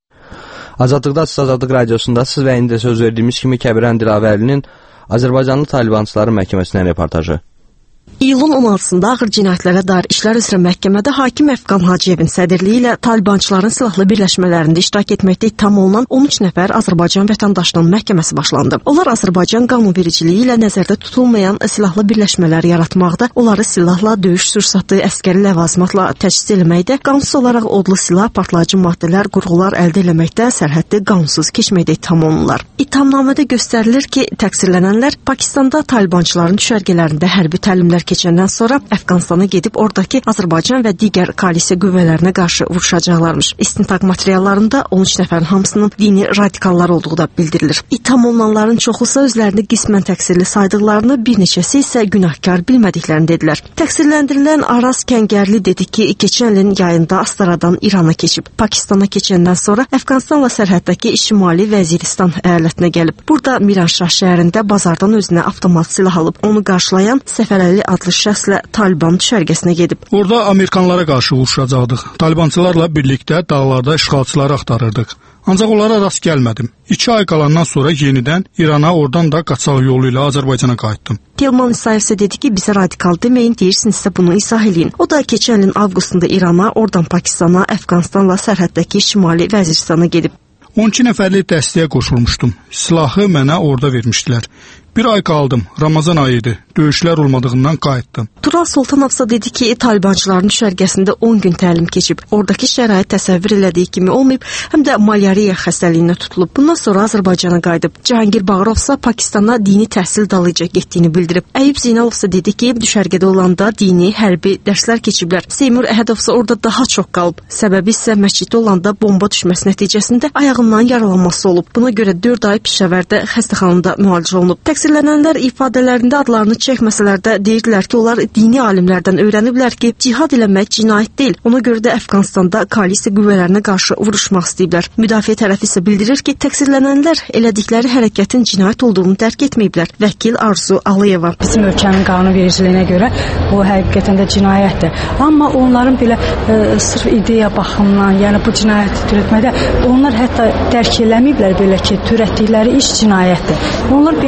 Azadlıqda siz Azadlıq radiosundasınız və indi də söz verdiyimiz kimi Kəbiran Dilavərinin Azərbaycanlı Talibançıların məhkəməsindən reportajı. İyulun 16-sında ağır cinayətlərə dair işlər üzrə məhkəmədə hakim Əfqan Hacıyevin sədrliyi ilə Talibançıların silahlı birləşmələrində iştirak etməkdə ittiham olunan 13 nəfər Azərbaycan vətəndaşının məhkəməsi başlandı. Onlar Azərbaycan qanunvericiliyi ilə nəzərdə tutulmayan silahlı birləşmələr yaratmaqda, onları silahla, döyüş sursatı, əskəri ləvazimatla təchiz etməkdə, qanunsuz olaraq odlu silah, partlayıcı maddələr, qurğular əldə etməkdə, sərhəddi qanunsuz keçməkdə ittiham olunurlar. İttihamnamədə göstərilir ki, təqsirlənənlər Pakistanda Talibançıların düşərgələrində hərbi təlimlər keçəndən sonra Əfqanistana gedib oradakı Azərbaycan və digər koalisiya qüvvələrinə qarşı vuruşacaqlarmış. İstintaq materiallarında 13 nəfərin hamısının dini radikallar olduğu da bildirilir. İttiham olunanların çoxusu özlərini qismən təqsirli saydıqlarını, bir neçəsi isə günahkar bilmədiklərini dedilər. Təqsirləndirilən Araz Kəngərli dedi ki, keçən ilin yayında Astaradan İrana keçib. Pakistana keçəndən sonra Əfqanistanla sərhəddəki Şimali Vəziristan əyalətinə gəlib. Burada Miranşah şəhərində bazardan özünə avtomat silah alıb. Onu qarşılayan Səfərəli adlı şəxslə Taliban düşərgəsinə gedib. Orada Amerikanlara qarşı vuruşacaqdıq. Talibançılarla birlikdə dağlarda işğalçıları axtarırdıq. Ancaq onlara rast gəlmədim. 2 ay qalandan sonra yenidən İrana, oradan da qaçaq yolu ilə Azərbaycana qayıtdım. Telman İsayev isə dedi ki, bizə radikal deməyin, deyirsinizsə bunu izah eləyin. O da keçən ilin avqustunda İrana, oradan Pakistana, Əfqanistanla sərhəddəki Şimali Vəziristana gedib. 12 nəfərli dəstəyə qoşulmuşdum. Silahı mənə orada vermişdilər. Bir ay qaldım. Ramazan ayı idi. Döyüşlər olmadığından qayıtdım. Tural Sultanovsa dedi ki, Talibançıların düşərgəsində 10 gün təlim keçib. Oradakı şərait təsəvvür elədiyi kimi olmayıb, həm də malyariya xəstəliyinə tutulub. Bundan sonra Azərbaycana qayıdıb. Cahangir Bağırovsa Pakistana dini təhsil dalıca getdiyini bildirib. Əyüp Zeynəlovsa dedi ki, düşərgədə olanda dini, hərbi dərslər keçiblər. Seymur Əhədovsa orada daha çox qalıb. Səbəbi isə məsciddə olanda bomba düşməsi nəticəsində ayağından yaralanması olub. Buna görə 4 ay Pişəvərdə xəstəxanada müalicə olunub. Təqsirlənənlər ifadələrində adlarını çəkməsələr də deyirdilər ki, onlar dini alimlərdən öyrəniblər ki, cihad eləmək cinayət deyil. Ona görə də Əfqanistanda koalisiya qüvvələrinə qarşı vuruşmaq istəyiblər. Müdafiə tərəfi isə bildirir ki, təqsirlənənlər elədikləri hərəkətin cinayət olduğunu dərk etməyiblər. Vəkil Arzu Alıyeva. Bizim ölkənin qanunvericiliyinə görə bu həqiqətən də cinayətdir. Amma onların belə sırf ideya baxımından, yəni bu cinayəti törətməkdə onlar hətta dərk eləməyiblər belə ki, törətdikləri iş cinayətdir. Onlar belə hesab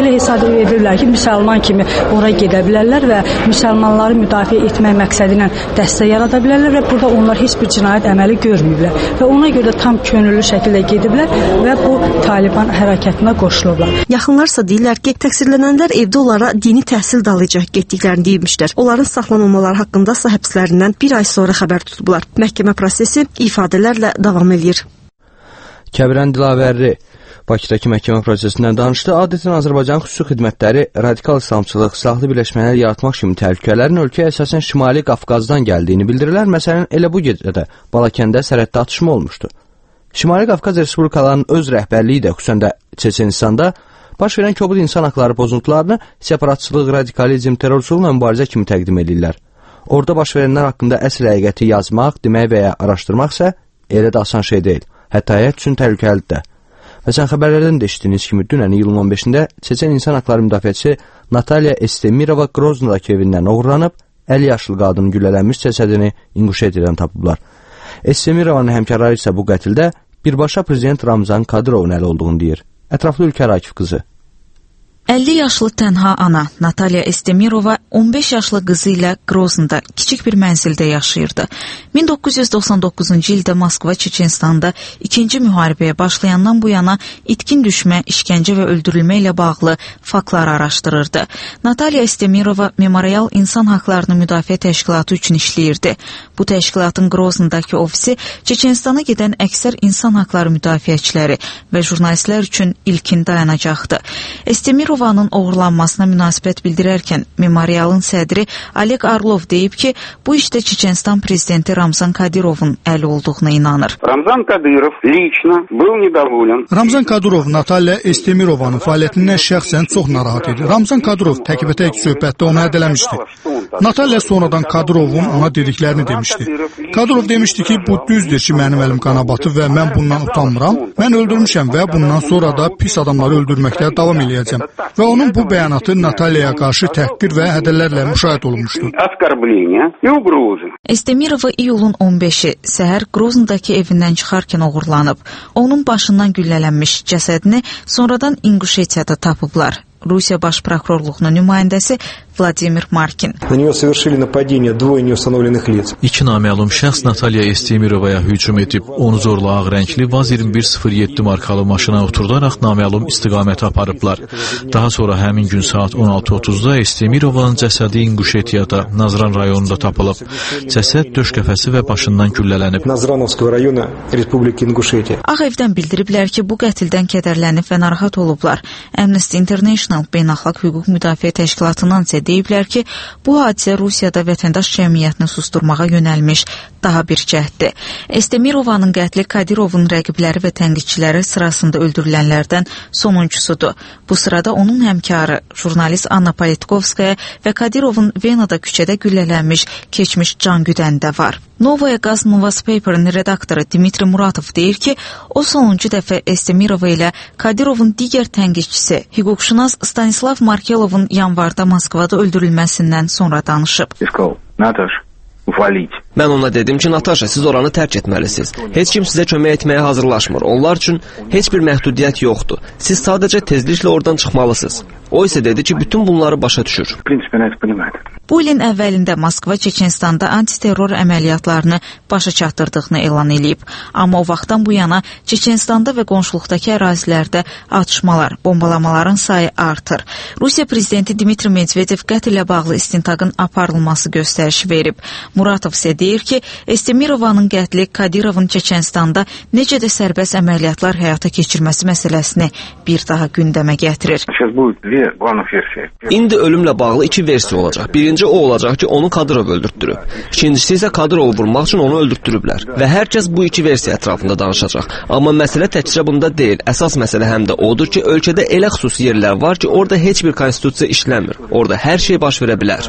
edirlər ki, müsəlman kimi ora gedə bilərlər və müsəlmanları müdafiə etmək məqsədi ilə dəstə yarada bilərlər və burada onlar heç bir cinayət əməli görməyiblər və ona görə də tam könüllü şəkildə gediblər və bu Taliban hərəkətinə qoşulublar. Yaxınlarsa deyirlər ki, təqsirlənənlər evdə onlara dini təhsil dalıca getdiklərini deyibmişlər. Onların saxlanılmaları haqqında isə həbslərindən bir ay sonra xəbər tutublar. Məhkəmə prosesi ifadələrlə davam edir. Kəbirən Dilavərli Bakıdakı məhkəmə prosesindən danışdı. Adətən Azərbaycan xüsusi xidmətləri radikal İslamçılıq, silahlı birləşmələr yaratmaq kimi təhlükələrin ölkəyə əsasən Şimali Qafqazdan gəldiyini bildirirlər. Məsələn, elə bu gecədə Balakəndə sərhəddə atışma olmuşdu. Şimali Qafqaz Respublikalarının öz rəhbərliyi də, xüsusən də Çeçenistanda baş verən kobud insan haqları pozuntularını separatçılıq, radikalizm, terrorçuluqla mübarizə kimi təqdim edirlər. Orada baş verənlər haqqında əsl həqiqəti yazmaq, demək və ya araşdırmaq isə elə də asan şey deyil. Hətta həyat üçün təhlükəlidir də. Məsələn, xəbərlərdən də eşitdiyiniz kimi dünən iyulun 15-də Çeçen insan haqları müdafiəçisi Natalya Estemirova Groznodakı evindən oğurlanıb, 50 yaşlı qadının güllələnmiş cəsədini İnquşetiyadan tapıblar. Estemirovanın həmkarları isə bu qətildə birbaşa prezident Ramzan Kadyrovun əli olduğunu deyir. Ətraflı Ülkər Akif qızı. 50 yaşlı tənha ana Natalya Estemirova 15 yaşlı qızı ilə Groznda kiçik bir mənzildə yaşayırdı. 1999-cu ildə Moskva Çeçenistanda 2-ci müharibəyə başlayandan bu yana itkin düşmə, işgəncə və öldürülmə ilə bağlı faktları araşdırırdı. Natalya Estemirova Memorial İnsan Haqlarını Müdafiə Təşkilatı üçün işləyirdi. Bu təşkilatın Groznadakı ofisi Çeçenistana gedən əksər insan haqları müdafiəçiləri və jurnalistlər üçün ilkin dayanacaqdı. Esterovanın oğurlanmasına münasibət bildirərkən Memorialın sədri Oleg Orlov deyib ki, bu işdə Çeçenistan prezidenti Ramzan Kadyrovun əli olduğuna inanır. Ramzan Kadyrov Natalya Estemirovanın fəaliyyətindən şəxsən çox narahat idi. Ramzan Kadyrov təkbətək söhbətdə ona hədələmişdi. Natalya sonradan Kadyrovun ona dediklərini demişdi. Kadyrov demişdi ki, bu düzdür ki, mənim əlim qana batıb və mən bundan utanmıram. Mən öldürmüşəm və bundan sonra da pis adamları öldürməkdə davam eləyəcəm. Və onun bu bəyanatı Natalyaya qarşı təhqir və hədələrlə müşahidə olunmuşdu. Estemirova iyulun 15-i səhər Groznodakı evindən çıxarkən oğurlanıb. Onun başından güllələnmiş cəsədini sonradan İnquşetiyada tapıblar. Rusiya Baş Prokurorluğunun nümayəndəsi Vladimir Markin. İki naməlum şəxs Natalya Estemirovaya hücum edib, onu zorla ağ rəngli Vaz 2107 markalı maşına oturdaraq naməlum istiqamətə aparıblar. Daha sonra həmin gün saat 16:30-da Estemirovanın cəsədi İnquşetiyada, Nazran rayonunda tapılıb. Cəsəd döş qəfəsi və başından güllələnib. Ağ evdən bildiriblər ki, bu qətildən kədərlənib və narahat olublar. Amnesty International Beynəlxalq Hüquq Müdafiə Təşkilatından isə deyiblər ki, bu hadisə Rusiyada vətəndaş cəmiyyətini susturmağa yönəlmiş daha bir cəhddir. Estemirovanın qətli Kadyrovun rəqibləri və tənqidçiləri sırasında öldürülənlərdən sonuncusudur. Bu sırada onun həmkarı, jurnalist Anna Politkovskaya və Kadyirovun Venada küçədə güllələnmiş keçmiş can güdəni də var. Novaya Gaz Novas Paper'ın redaktoru Dmitri Muratov deyir ki, o sonuncu dəfə Estemirova ilə Kadyirovun digər tənqidçisi, hüquqşünas Stanislav Markelovun yanvarda Moskvada öldürülməsindən sonra danışıb. Mən ona dedim ki, Natasha, siz oranı tərk etməlisiniz. Heç kim sizə kömək etməyə hazırlaşmır. Onlar üçün heç bir məhdudiyyət yoxdur. Siz sadəcə tezliklə oradan çıxmalısınız. O isə dedi ki, bütün bunları başa düşür. Bu ilin əvvəlində Moskva Çeçenistanda antiterror əməliyyatlarını başa çatdırdığını elan edib. Amma o vaxtdan bu yana Çeçenistanda və qonşuluqdakı ərazilərdə atışmalar, bombalamaların sayı artır. Rusiya prezidenti Dmitri Medvedev qətl ilə bağlı istintaqın aparılması göstərişi verib. Muratov isə deyir ki, Estemirovanın qətli Kadyirovun Çeçenistanda necə də sərbəst əməliyyatlar həyata keçirməsi məsələsini bir daha gündəmə gətirir. İndi ölümlə bağlı iki versiya olacaq. Birinci o olacaq ki, onu Kadyrov öldürtdürüb. İkincisi isə Kadyrovu vurmaq üçün onu öldürtdürüblər. Və hər kəs bu iki versiya ətrafında danışacaq. Amma məsələ təkcə bunda deyil. Əsas məsələ həm də odur ki, ölkədə elə xüsusi yerlər var ki, orada heç bir konstitusiya işləmir. Orada hər şey baş verə bilər.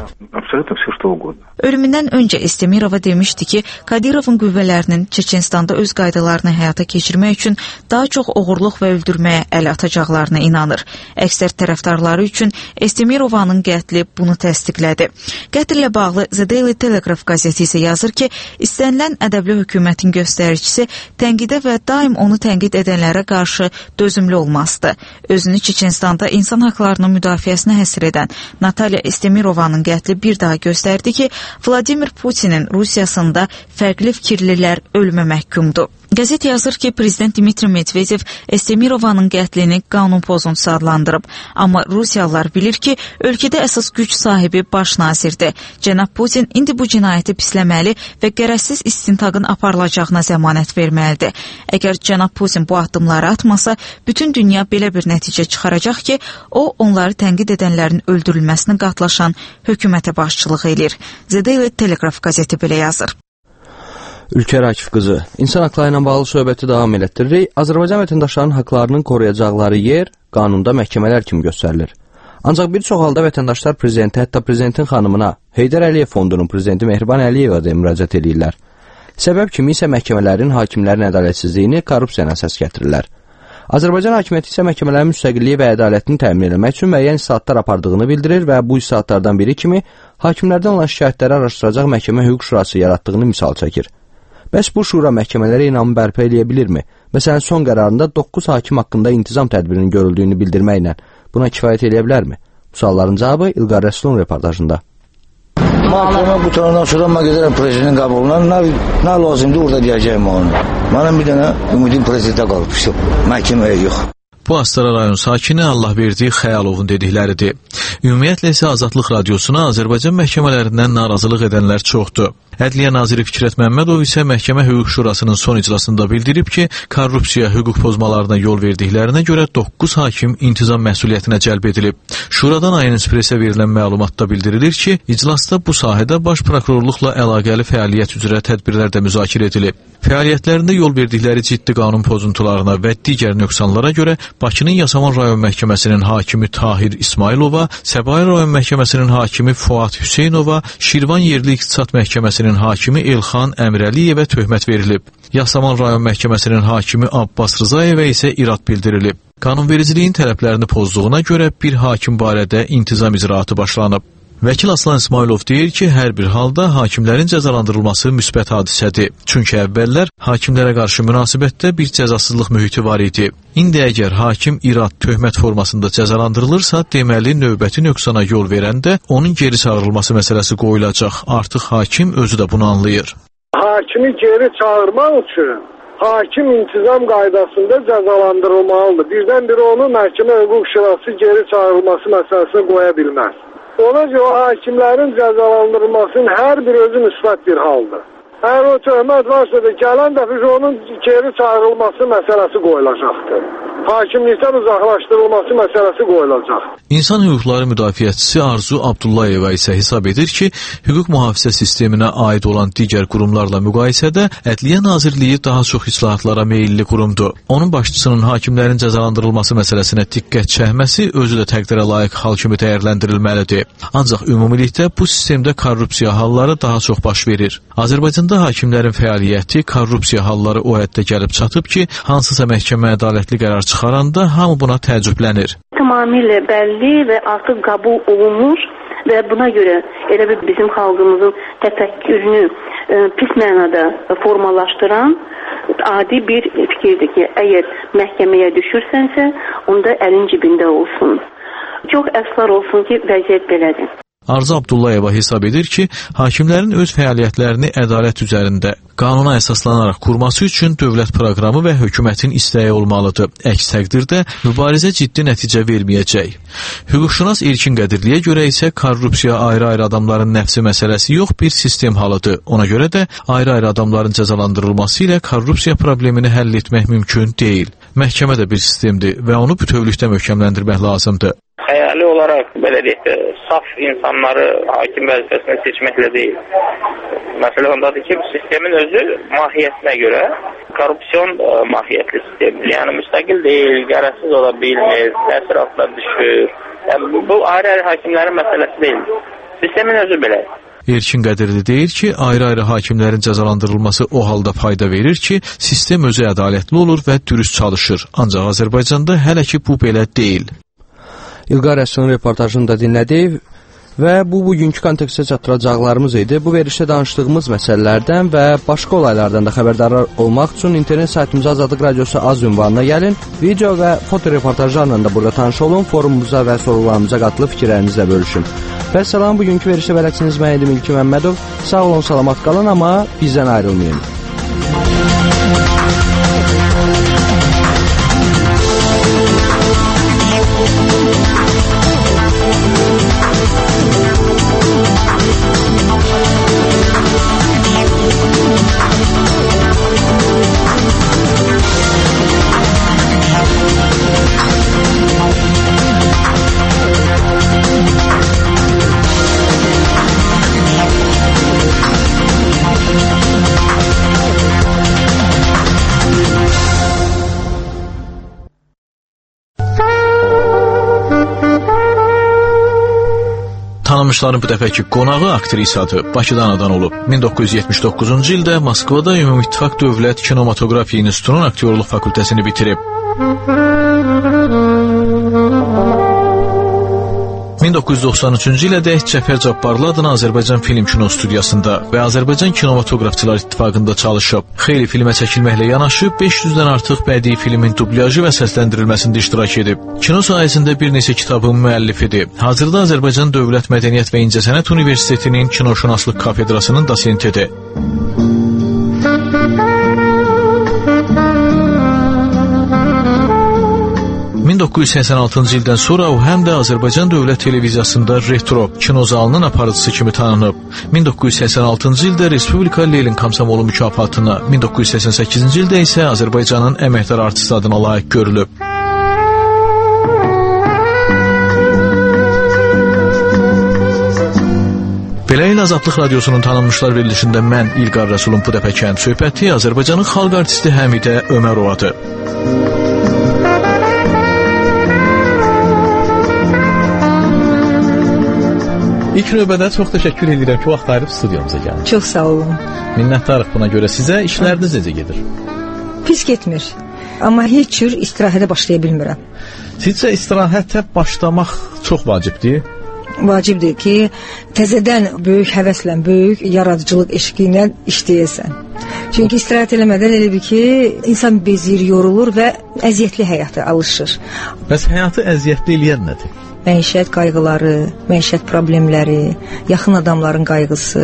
абсолютно все что угодно. Ölümündən öncə Estemirova demişdi ki, Kadirovun qüvvələrinin Çeçenstanda öz qaydalarını həyata keçirmək üçün daha çox oğurluq və öldürməyə əl atacaqlarına inanır. Əksər tərəfdarları üçün Estemirovanın qətli bunu təsdiqlədi. Qətllə bağlı The Daily Telegraph qəzeti isə yazır ki, istənilən ədəbli hökumətin göstəricisi tənqidə və daim onu tənqid edənlərə qarşı dözümlü olmasıdır. Özünü Çeçenstanda insan haqlarının müdafiəsinə həsr edən Natalya Estemirovanın qətli bir daha göstərdi ki, Vladimir Putinin Rusiyasında fərqli fikirlilər ölümə məhkumdur. Qəzet yazır ki, Prezident Dmitri Medvedev Estemirovanın qətlini qanun pozuntusu adlandırıb. Amma Rusiyalılar bilir ki, ölkədə əsas güc sahibi baş nazirdir. Cənab Putin indi bu cinayəti pisləməli və qərəzsiz istintaqın aparılacağına zəmanət verməlidir. Əgər Cənab Putin bu addımları atmasa, bütün dünya belə bir nəticə çıxaracaq ki, o, onları tənqid edənlərin öldürülməsini qatlaşan hökumətə başçılıq edir. The Daily Telegraph qəzeti belə yazır. Ülker Akif qızı, insan haqları ilə bağlı söhbəti davam elətdiririk. Azərbaycan vətəndaşlarının haqlarının qoruyacaqları yer qanunda məhkəmələr kimi göstərilir. Ancaq bir çox halda vətəndaşlar prezidentə, hətta prezidentin xanımına, Heydər Əliyev Fondunun prezidenti Mehriban Əliyevə də müraciət edirlər. Səbəb kimi isə məhkəmələrin, hakimlərin ədalətsizliyini, korrupsiyana səs gətirirlər. Azərbaycan hakimiyyəti isə məhkəmələrin müstəqilliyi və ədalətini təmin etmək üçün müəyyən islahatlar apardığını bildirir və bu islahatlardan biri kimi hakimlərdən olan şikayətləri araşdıracaq məhkəmə hüquq şurası yaratdığını misal çəkir. Bəs bu şura məhkəmələrə inamı bərpa eləyə bilirmi? Məsələn, son qərarında 9 hakim haqqında intizam tədbirinin görüldüyünü bildirməklə buna kifayət eləyə bilərmi? Bu sualların cavabı İlqar Rəsulun reportajında. Məhkəmə quturandan sonra mən gedərəm prezidentin qabuluna. Nə lazımdır orada deyəcəyim onu. Mənim bir dənə ümidim prezidentə qalıb. Məhkəməyə yox. Bu Astara rayon sakini Allahverdi Xəyalovun dedikləridir. Ümumiyyətlə isə Azadlıq radiosuna Azərbaycan məhkəmələrindən narazılıq edənlər çoxdur. Ədliyyə naziri Fikrət Məmmədov isə məhkəmə hüquq şurasının son iclasında bildirib ki, korrupsiya hüquq pozmalarına yol verdiklərinə görə 9 hakim intizam məsuliyyətinə cəlb edilib. Şuradan ayın ekspresə verilən məlumatda bildirilir ki, iclasda bu sahədə baş prokurorluqla əlaqəli fəaliyyət üzrə tədbirlər də müzakirə edilib. Fəaliyyətlərində yol verdikləri ciddi qanun pozuntularına və digər nöqsanlara görə Bakının Yasamal rayon məhkəməsinin hakimi Tahir İsmailova, Səbail rayon məhkəməsinin hakimi Fuad Hüseynova, Şirvan yerli iqtisad məhkəməsinin hakimi Elxan Əmrəliyevə töhmət verilib. Yasamal rayon məhkəməsinin hakimi Abbas Rızayevə isə irad bildirilib. Qanunvericiliyin tələblərini pozduğuna görə bir hakim barədə intizam icraatı başlanıb. Vəkil Aslan İsmailov deyir ki, hər bir halda hakimlərin cəzalandırılması müsbət hadisədir. Çünki əvvəllər hakimlərə qarşı münasibətdə bir cəzasızlıq mühiti var idi. İndi əgər hakim irad töhmət formasında cəzalandırılırsa, deməli növbəti nöqsana yol verəndə onun geri çağırılması məsələsi qoyulacaq. Artıq hakim özü də bunu anlayır. Hakimi geri çağırmaq üçün hakim intizam qaydasında cəzalandırılmalıdır. Birdən-birə onu məhkəmə hüquq şurası geri çağırılması məsələsini qoya bilməz. Ona görə hakimlərin cəzalandırılmasının hər bir özü müsbət bir haldır. Əgər o töhmət varsa da gələn dəfə onun geri çağırılması məsələsi qoyulacaqdır. Hakimlikdən uzaqlaşdırılması məsələsi qoyulacaq. İnsan hüquqları müdafiəçisi Arzu Abdullayeva isə hesab edir ki, hüquq mühafizə sisteminə aid olan digər qurumlarla müqayisədə Ədliyyə Nazirliyi daha çox islahatlara meyilli qurumdur. Onun başçısının hakimlərin cəzalandırılması məsələsinə diqqət çəkməsi özü də təqdirə layiq hal kimi dəyərləndirilməlidir. Ancaq ümumilikdə bu sistemdə korrupsiya halları daha çox baş verir. Azərbaycanda hakimlərin fəaliyyəti, korrupsiya halları o həddə gəlib çatıb ki, hansısa məhkəmə ədalətli qərar çıxaranda hamı buna təəccüblənir. Tamamilə bəlli və artıq qəbul olunmuş və buna görə elə bir bizim xalqımızın təfəkkürünü pis mənada formalaşdıran adi bir fikirdir ki, əgər məhkəməyə düşürsənsə, onda əlin cibində olsun. Çox əslar olsun ki, vəziyyət belədir. Arzu Abdullayeva hesab edir ki, hakimlərin öz fəaliyyətlərini ədalət üzərində qanuna əsaslanaraq qurması üçün dövlət proqramı və hökumətin istəyi olmalıdır. Əks təqdirdə mübarizə ciddi nəticə verməyəcək. Hüquqşünas İlkin Qədirliyə görə isə korrupsiya ayrı-ayrı adamların nəfsi məsələsi yox, bir sistem halıdır. Ona görə də ayrı-ayrı adamların cəzalandırılması ilə korrupsiya problemini həll etmək mümkün deyil. Məhkəmə də bir sistemdir və onu bütövlükdə möhkəmləndirmək lazımdır. Xəyali olaraq, belə deyək, saf insanları hakim vəzifəsinə seçməklə deyil. Məsələ ondadır ki, sistemin özü mahiyyətinə görə korrupsiyon mahiyyətli sistemdir. Yəni, müstəqil deyil, qərəzsiz ola bilmir, təsir altına düşür. Yəni, bu ayrı-ayrı hakimlərin məsələsi deyil. Sistemin özü belə. Erkin Qədirli deyir ki, ayrı-ayrı hakimlərin cəzalandırılması o halda fayda verir ki, sistem özü ədalətli olur və dürüst çalışır. Ancaq Azərbaycanda hələ ki bu belə deyil. İlqar Rəsulun reportajını da dinlədik və bu bugünkü kontekstə çatdıracaqlarımız idi. Bu verilişdə danışdığımız məsələlərdən və başqa olaylardan da xəbərdar olmaq üçün internet saytımız Azadlıq Radiosu az ünvanına gəlin. Video və foto reportajlarla da burada tanış olun. Forumumuza və sorğularımıza qatılıb fikirlərinizlə bölüşün. Və salam, bugünkü verilişdə bələdçiniz mən idim İlki Məmmədov. Sağ olun, salamat qalın, amma bizdən ayrılmayın. Tanınmışların bu dəfəki qonağı aktrisadır, Bakıda anadan olub. 1979-cu ildə Moskvada Ümumİttifaq Dövlət Kinematografiya İnstitutunun aktyorluq fakültəsini bitirib. 1993-cü ildə Cəfər Cabbarlı adına Azərbaycan Film Kino Studiyasında və Azərbaycan Kinematografçılar İttifaqında çalışıb. Xeyli filmə çəkilməklə yanaşı 500-dən artıq bədii filmin dublyajı və səsləndirilməsində iştirak edib. Kino sahəsində bir neçə kitabın müəllifidir. Hazırda Azərbaycan Dövlət Mədəniyyət və İncəsənət Universitetinin Kinoşünaslıq kafedrasının dosentidir. 1986-cı ildən sonra o həm də Azərbaycan Dövlət Televiziyasında retro kino zalının aparıcısı kimi tanınıb. 1986-cı ildə Respublika Lenin Komsomolu mükafatına, 1988-ci ildə isə Azərbaycanın əməkdar artist adına layiq görülüb. Beləliklə Azadlıq Radiosunun tanınmışlar verilişində mən İlqar Rəsulun bu dəfə kənd söhbəti Azərbaycanın xalq artisti Həmidə Ömərovadır. İlk növbədə çox təşəkkür edirəm ki, vaxt ayırıb studiyamıza gəlmişsiniz. Çox sağ olun. Minnətdarıq buna görə sizə. İşləriniz necə gedir? Pis getmir. Amma heç cür istirahətə başlaya bilmirəm. Sizcə istirahətə başlamaq çox vacibdir? Vacibdir ki, təzədən böyük həvəslə, böyük yaradıcılıq eşqi ilə işləyəsən. Çünki istirahət eləmədən elə bir ki, insan bezir, yorulur və əziyyətli həyata alışır. Bəs həyatı əziyyətli eləyən nədir? Məişət qayğıları, məişət problemləri, yaxın adamların qayğısı,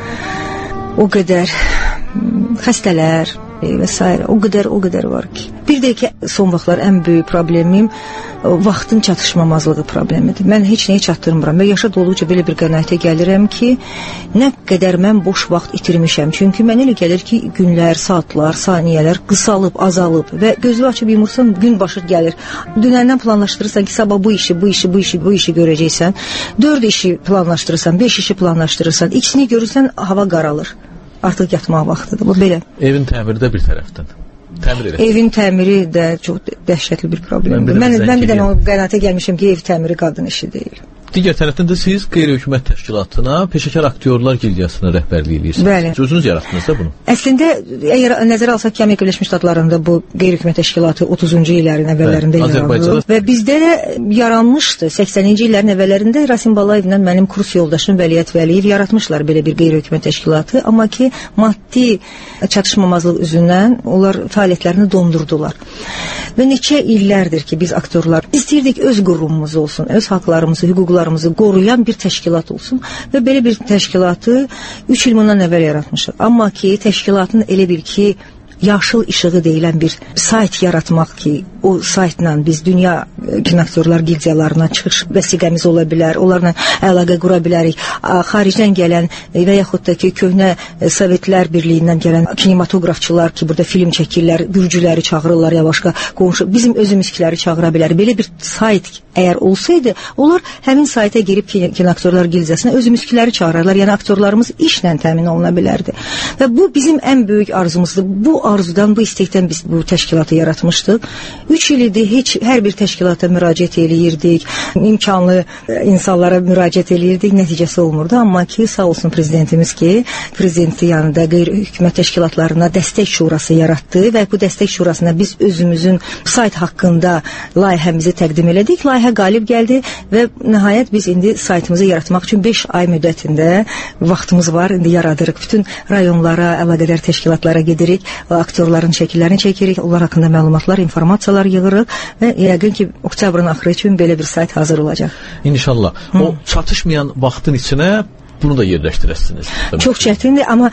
o qədər xəstələr və s. o qədər var ki. Bir də ki, son vaxtlar ən böyük problemim vaxtın çatışmamazlığı problemidir. Mən heç nəyə çatdırmıram və yaşa dolduqca belə bir qənaətə gəlirəm ki, nə qədər mən boş vaxt itirmişəm. Çünki mən elə gəlir ki, günlər, saatlar, saniyələr qısalıb, azalıb və gözünü açıb yumursam gün başı gəlir. Dünəndən planlaşdırırsan ki, sabah bu işi görəcəksən. 4 işi planlaşdırırsan, 5 işi planlaşdırırsan, ikisini görürsən, hava qaralır. Artıq yatmaq vaxtıdır. Bu belə. Evin təmiri də bir tərəfdən. Evin təmiri də çox dəhşətli bir problemdir. Mən bir dənə o qənaətə gəlmişəm ki, ev təmiri qadın işi deyil. Digər tərəfdən də siz qeyri-hökumət təşkilatına, Peşəkar Aktyorlar Gildiyasına rəhbərlik edirsiniz. Bəli. Özünüz yaratdınız da bunu. Əslində, əgər nəzərə alsaq ki, Amerika Birləşmiş Ştatlarında bu qeyri-hökumət təşkilatı 30-cu illərin əvvəllərində yarandı və bizdə də yaranmışdı. 80-ci illərin əvvəllərində Rasim Balayevlə mənim kurs yoldaşım Vəliyyət Vəliyev yaratmışlar belə bir qeyri-hökumət təşkilatı, amma ki, maddi çatışmamazlıq üzündən onlar fəaliyyətlərini dondurdular. Və neçə illərdir ki, biz aktyorlar istəyirdik öz qurumumuz olsun, öz haqlarımızı, hüquqlarımızı qoruyan bir təşkilat olsun və belə bir təşkilatı 3 il bundan əvvəl yaratmışıq. Amma ki, təşkilatın elə bir ki, yaşıl işığı deyilən bir sayt yaratmaq ki, o saytla biz dünya kinoaktyorlar gildiyalarına çıxış vəsiqəmiz ola bilər, onlarla əlaqə qura bilərik. Xaricdən gələn və yaxud da ki, köhnə Sovetlər Birliyindən gələn kinematografçılar ki, burada film çəkirlər, gürcüləri çağırırlar ya başqa qonşu, bizim özümüzkiləri çağıra bilər. Belə bir sayt əgər olsaydı, onlar həmin sayta girib kinoaktyorlar gildiyasına özümüzkiləri çağırırlar. Yəni aktyorlarımız işlə təmin oluna bilərdi. Və bu bizim ən böyük arzumuzdur. Bu arzudan, bu istekdən biz bu təşkilatı yaratmışdıq. 3 il idi, hər bir təşkilata müraciət eləyirdik, imkanlı insanlara müraciət eləyirdik, nəticəsi olmurdu. Amma ki, sağ olsun prezidentimiz ki, prezidenti yanında qeyri-hökumət təşkilatlarına dəstək şurası yaratdı və bu dəstək şurasına biz özümüzün sayt haqqında layihəmizi təqdim elədik. Layihə qalib gəldi və nəhayət biz indi saytımızı yaratmaq üçün 5 ay müddətində vaxtımız var. İndi yaradırıq. Bütün rayonlara, əlaqədar təşkilatlara gedirik, aktyorların şəkillərini çəkirik, onlar haqqında məlumatlar, informasiyalar yığırıq və yəqin ki, oktyabrın axırı üçün belə bir sayt hazır olacaq. İnşallah. O çatışmayan vaxtın içinə bunu da yerləşdirəsiniz. Çox çətindir, amma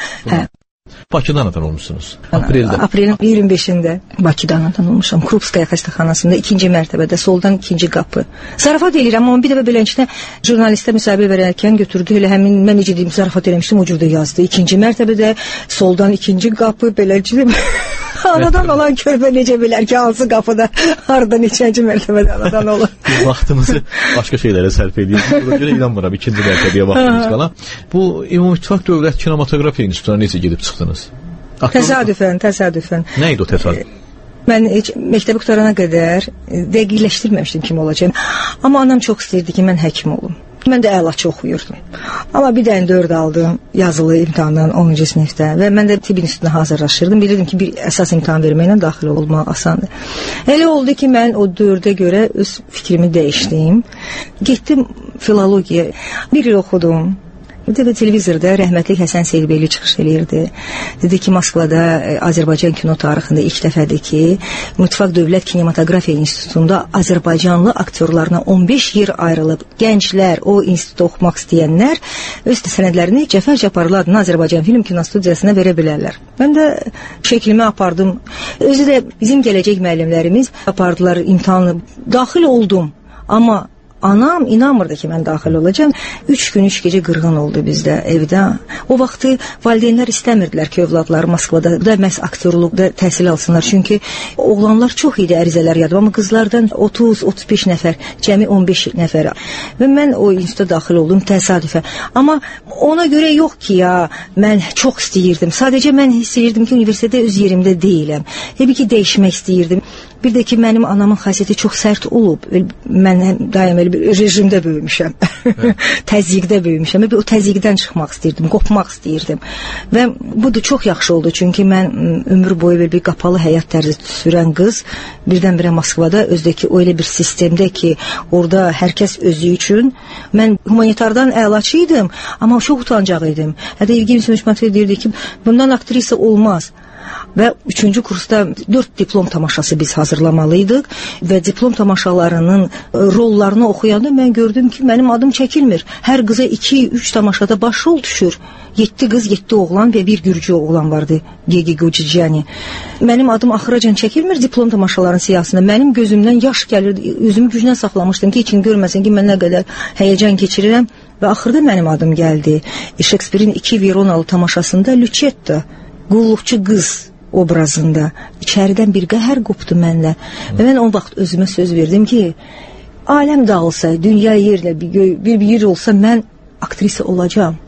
Bakıda anadan olmuşsunuz. Aprelin 25-də Bakıda anadan olmuşam. Krupskaya xəstəxanasında 2-ci mərtəbədə, soldan 2-ci qapı. Zarafat eləyirəm, amma bir dəfə belənçinə jurnalistə müsahibə verərkən götürdü, elə həmin mən necə deyim, zarafat eləmişdim, o cürdə yazdı. 2-ci mərtəbədə, soldan 2-ci qapı, belənçinə anadan olan körpə necə bilər ki, hansı qapıda, harada neçənci mərtəbədə anadan olur. Vaxtınızı başqa şeylərə sərf edirsiniz. Buna görə inanmıram, 2-ci mərtəbəyə vaxtınız qala. Bu Ümumi İttifaq Dövlət Kinematografiya İnstitutuna necə gedib çıxdınız? Təsadüfən. Nə idi o təsadüf? Mən heç məktəbi qutarana qədər dəqiqləşdirməmişdim kim olacağım. Amma anam çox istəyirdi ki, mən həkim olum. Mən də əlaçı oxuyurdum. Amma bir dənə 4 aldım yazılı imtahandan 10-cu sinifdə və mən də tibb institutuna hazırlaşırdım. Bilirdim ki, bir əsas imtahan verməklə daxil olmaq asandır. Elə oldu ki, mən o 4-ə görə öz fikrimi dəyişdim. Getdim filologiya. Bir il oxudum. Və televizorda rəhmətli Həsən Seylibeyli çıxış eləyirdi. Dedi ki, Moskvada Azərbaycan kino tarixində ilk dəfədir ki, İttifaq Dövlət Kinematografiya İnstitutunda Azərbaycanlı aktyorlarına 15 yer ayrılıb. Gənclər, o institutda oxumaq istəyənlər öz sənədlərini Cəfər Cabbarlı adına Azərbaycan Film Kino Studiyasına verə bilərlər. Mən də şəklimi apardım. Özü də bizim gələcək müəllimlərimiz apardılar imtahanı. Daxil oldum, amma anam inanmırdı ki, mən daxil olacağım. 3 gün, 3 gecə qırğın oldu bizdə evdə. O vaxtı valideynlər istəmirdilər ki, övladları Moskvada da məhz aktyorluqda təhsil alsınlar. Çünki oğlanlar çox idi, ərizələr yadım. Amma qızlardan 30-35 nəfər, cəmi 15 nəfər. Və mən o instituta daxil oldum təsadüfə. Amma ona görə yox ki, ya mən çox istəyirdim. Sadəcə mən hiss edirdim ki, universitetdə öz yerimdə deyiləm. Təbii ki, dəyişmək istəyirdim. Bir də ki, mənim anamın xasiyyəti çox sərt olub. Mən daim elə bir rejimdə böyümüşəm. Təzyiqdə böyümüşəm. O təzyiqdən çıxmaq istəyirdim, qopmaq istəyirdim. Və bu da çox yaxşı oldu. Çünki mən ömür boyu bir qapalı həyat tərzi sürən qız birdən-birə Moskvada özdəki o elə bir sistemdə ki, orada hər kəs özü üçün. Mən humanitardan əlaçı idim, amma çox utancaq idim. Hətta Evgeniy Semyonovich deyirdi ki, bundan aktrisa olmaz. Və 3-cü kursda 4 diplom tamaşası biz hazırlamalıydıq və diplom tamaşalarının rollarını oxuyanda mən gördüm ki, mənim adım çəkilmir. Hər qıza 2-3 tamaşada başrol düşür. 7 qız, 7 oğlan və bir gürcü oğlan vardı, Gegi Gocicani. Mənim adım axıracan çəkilmir diplom tamaşalarının siyasında. Mənim gözümdən yaş gəlirdi, özümü güclə saxlamışdım ki, için görməsin ki, mən nə qədər həyəcan keçirirəm. Və axırda mənim adım gəldi. Şekspirin 2 Veronalı tamaşasında Lucetta, qulluqçu qız obrazında içəridən bir qəhər qopdu mənlə və mən o vaxt özümə söz verdim ki, aləm dağılsa, dünya yerlə bir yer olsa mən aktrisa olacağam.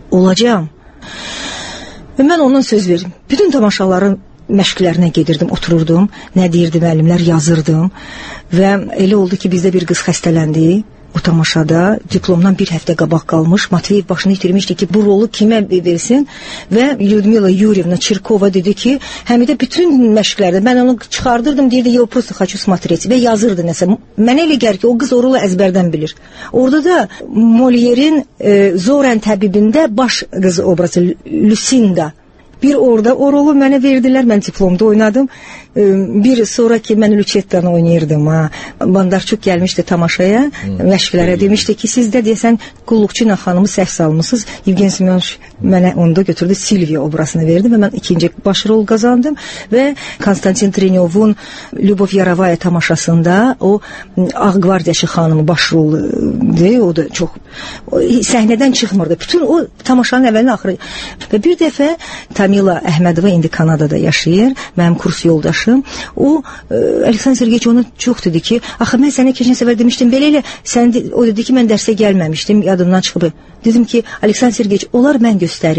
Və mən ondan söz verdim. Bütün tamaşaların məşqlərinə gedirdim, otururdum, nə deyirdi müəllimlər, yazırdım və elə oldu ki, bizdə bir qız xəstələndi. Bu tamaşada diplomdan bir həftə qabaq qalmış. Matveyev başını itirmişdi ki, bu rolu kimə versin və Lyudmila Yurievna Çirkova dedi ki, həmidə bütün məşqlərdə mən onu çıxardırdım, deyirdi, yo, prosto хочу смотреть və yazırdı nəsə. Mənə elə gəlir ki, o qız o rolu əzbərdən bilir. Orada da Molière'in Zoran təbibində baş qız obrazı Lucinda. Bir orada o rolu mənə verdilər, mən diplomda oynadım. Bir sonra ki, mən Lucettanı oynayırdım. Bandarçuk gəlmişdi tamaşaya, məşqlərə demişdi ki, siz də deyəsən qulluqçu xanımı səhv salmışsınız. Evgeniy Semyonovich mənə onda götürdü, Silvia obrazını verdi və mən 2-ci başrol qazandım və Konstantin Trenyovun Lyubov Yarovaya tamaşasında o Ağ Qvardiyaçı xanımı başroldur, o da çox səhnədən çıxmırdı. Bütün o tamaşanın əvvəlini axırı. Və bir dəfə Tamila Əhmədova indi Kanadada yaşayır, mənim kurs yoldaşım. O, Aleksandr Sergeyeviç ona çox dedi ki, axı mən sənə keçən səfər demişdim, belə o dedi ki, mən dərsə gəlməmişdim, yadımdan çıxıb. Dedim ki, Aleksandr Sergeyeviç, olar mən göstərim.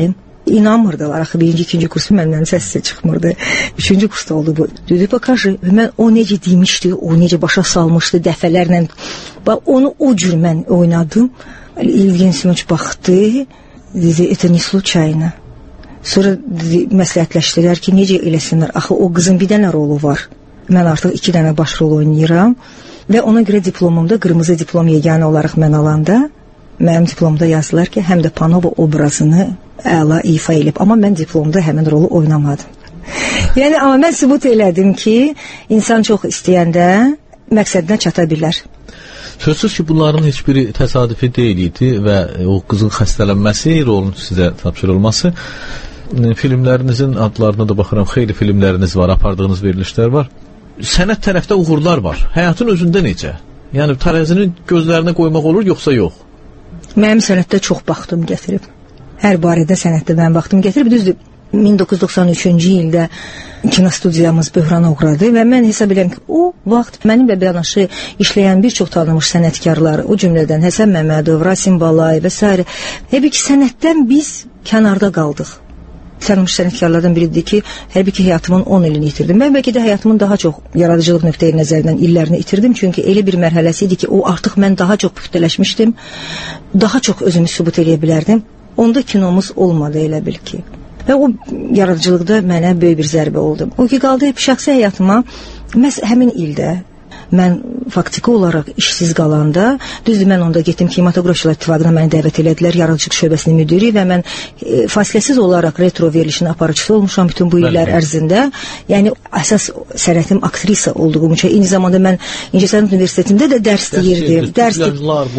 İnanmırdılar. Axı birinci, ikinci kursu məndən səsi çıxmırdı. Üçüncü kursda oldu bu. Dedi, bakajı, mən o necə demişdi, o necə başa salmışdı dəfələrlə. Onu o cür mən oynadım. Evgen Simoç baxdı, dedi, это не случайно. Sonra məsləhətləşdilər ki, necə eləsinlər. Axı o qızın bir dənə rolu var. Mən artıq 2 dənə baş rol oynayıram. Və ona görə diplomumda, qırmızı diplom yeganə olaraq mən alanda, mənim diplomda yazdılar ki, həm də Panova obrazını əla ifa edib. Amma mən diplomda həmin rolu oynamadım. Yəni, amma mən sübut elədim ki, insan çox istəyəndə məqsədinə çata bilər. Sözsüz ki, bunların heç biri təsadüfi deyil idi və o qızın xəstələnməsi, rolun sizə tapşırılması, filmlərinizin adlarına da baxıram, xeyli filmləriniz var, apardığınız verilişlər var. Sənət tərəfdə uğurlar var. Həyatın özündə necə? Yəni, tərəzinin gözlərinə qoymaq olur, yoxsa yox? Mənim sənətdə çox baxdım gətirib. Hər barədə sənətdə mən baxdım gətirib. Düzdür, 1993-cü ildə kinostudiyamız böhrana uğradı və mən hesab edirəm ki, o vaxt mənimlə yanaşı işləyən bir çox tanınmış sənətkarlar, o cümlədən Həsən Məmmədov, Rasim Balayev və s. Hələ ki, sənətdən biz kənarda qaldıq. Tanınmış sənətkarlardan biridir ki, hər bir ki, həyatımın 10 ilini itirdim. Mən bəlkə də həyatımın daha çox yaradıcılıq nöqteyi nəzərindən illərini itirdim. Çünki elə bir mərhələsi idi ki, o artıq mən daha çox püxtələşmişdim. Daha çox özümü sübut edə bilərdim. Onda kinomuz olmadı elə bil ki. Və o yaradıcılıqda mənə böyük bir zərbə oldu. O ki, qaldı hep şəxsi həyatıma, məhz həmin ildə mən faktiki olaraq işsiz qalanda, düzdür, mən onda getdim Kinematografçılar İttifaqına məni dəvət elədilər, yaradıcılıq şöbəsinin müdiri və mən fasiləsiz olaraq retro verilişinin aparıcısı olmuşam bütün bu illər ərzində. Yəni, əsas sənətim aktrisa olduğum üçün, eyni zamanda mən İncəsənət Universitetində də dərs deyirdim.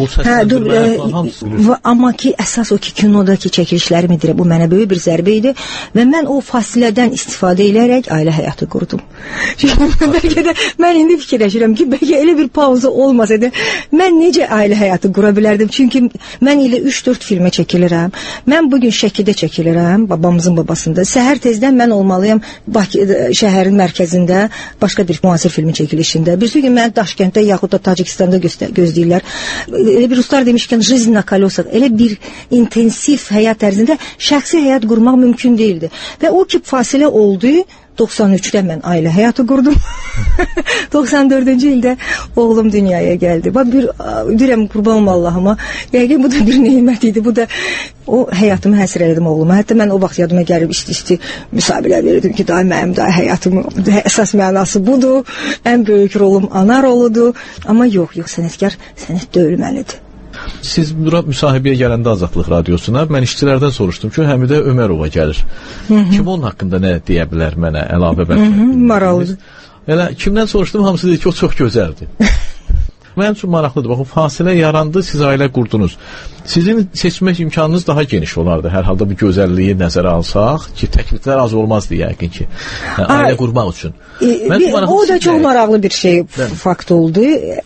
Amma ki, əsas o ki, kinodakı çəkilişlərim edirəm, bu mənə böyük bir zərbə idi və mən o fasilədən istifadə edərək ailə həyatı qurdum. Bəlkə də mən indi fikirləşirəm ki, bəlkə elə bir pauza olmasaydı, mən necə ailə həyatı qura bilərdim? Çünki mən ilə 3-4 filmə çəkilirəm. Mən bugün Şəkidə çəkilirəm, babamızın babasında. Səhər tezdən mən olmalıyam şəhərin mərkəzində, başqa bir müasir filmin çəkilişində. Bir gün mən Daşkənddə yaxud da Tacikistanda gözləyirlər. Elə bir ruslar demişkən, жизнь на колесах, elə bir intensiv həyat tərzində şəxsi həyat qurmaq mümkün deyildi. Və o ki, fasilə oldu, 93-də mən ailə həyatı qurdum. 94-cü ildə oğlum dünyaya gəldi. Deyirəm, qurbanım Allahıma. Yəqin bu da bir neymət idi. Bu da o həyatımı həsr elədim oğluma. Hətta mən o vaxt yadıma gəlib isti-isti müsabiqələr verirdim ki, mənim həyatımın əsas mənası budur. Ən böyük rolum ana roludur. Amma yox, sənətkar sənətdə ölməlidir. Siz bura müsahibəyə gələndə Azadlıq Radiosuna mən işçilərdən soruşdum ki, Həmidə Ömərova gəlir. Kim onun haqqında nə deyə bilər mənə, əlavə bəlkə? Maraqlıdır. Elə kimdən soruşdum, hamısı dedi ki, o çox gözəldir. Mənim üçün maraqlıdır. Baxın, fasilə yarandı, siz ailə qurdunuz. Sizin seçmək imkanınız daha geniş olardı. Hər halda bu gözəlliyi nəzərə alsaq ki, təkliflər az olmazdı yəqin ki, ailə qurmaq üçün. O da çox maraqlı bir şey, fakt oldu.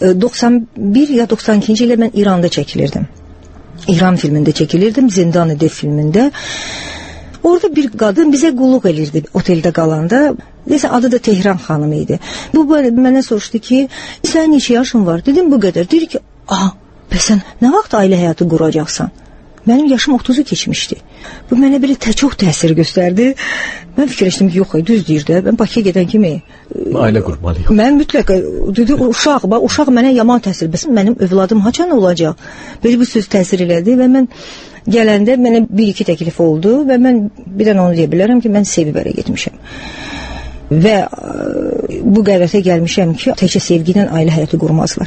91 ya 92-ci ilə mən İranda çəkilirdim. İran filmində çəkilirdim, Zindan Edev filmində. Orada bir qadın bizə qulluq elirdi oteldə qalanda. Deyəsən, adı da Tehran xanımı idi. Bu mənə soruşdu ki, sən neçə yaşın var? Dedim, bu qədər. Deyir ki, bəs sən nə vaxt ailə həyatı quracaqsan? Mənim yaşım 30-u keçmişdi. Bu mənə belə çox təsir göstərdi. Mən fikirləşdim ki, yox, düz deyir də. Mən Bakıya gedən kimi ailə qurmalıyım. Mən mütləq, dedi, uşaq mənə yaman təsir. Bəs mənim övladım haçan olacaq? Belə bu söz təsir elədi və mən gələndə mənə 1-2 təklif oldu və mən bir dənə onu deyə bilərəm ki, mən sevib ərə getmişəm. Və bu qəvrətə gəlmişəm ki, təkcə sevgidən ailə həyatı qurmazlar.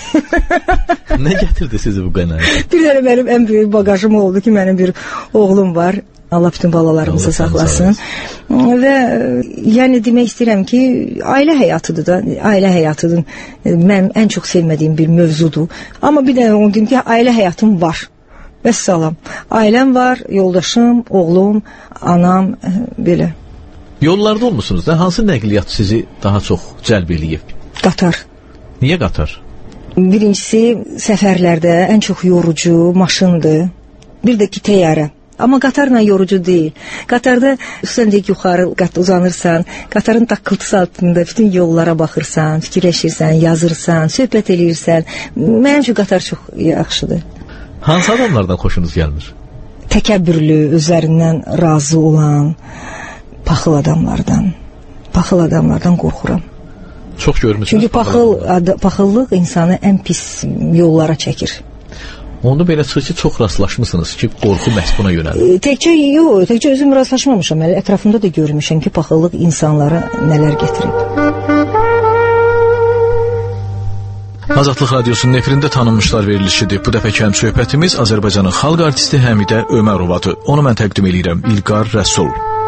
Nə gətirdi sizi bu qənaətə? Bir dənə mənim ən böyük bagajım oldu ki, mənim bir oğlum var. Allah bütün balalarımızı saxlasın. Və yəni demək istəyirəm ki, ailə həyatıdır da, ailə həyatıdır mənim ən çox sevmədiyim bir mövzudur. Amma bir dənə onu deyim ki, ailə həyatım var. Vəssalam. Ailəm var, yoldaşım, oğlum, anam, belə. Yollarda olmusunuz da, hansı nəqliyyat sizi daha çox cəlb eləyib? Qatar. Niyə qatar? Birincisi, səfərlərdə ən çox yorucu maşındır. Bir də ki, təyyarə. Amma qatarla yorucu deyil. Qatarda üstən deyik yuxarı uzanırsan, qatarın taqqıltısı altında bütün yollara baxırsan, fikirləşirsən, yazırsan, söhbət eləyirsən. Mənim üçün qatar çox yaxşıdır. Hansı adamlardan xoşunuz gəlmir? təkəbbürlü, özlərindən razı olan paxıl adamlardan qorxuram. Çox görmüsünüz. Çünki paxıllıq insanı ən pis yollara çəkir. Onda belə çıxır ki, çox rastlaşmısınız ki, qorxu məhz buna yönəlir. Təkcə özüm rastlaşmamışam. Ətrafımda da görmüşəm ki, paxıllıq insanlara nələr gətirib. Azadlıq Radiosunun efirində tanınmışlar verilişidir. Bu dəfəki həmsöhbətimiz Azərbaycanın xalq artisti Həmidə Ömərovadır. Onu mən təqdim edirəm. İlqar Rəsul.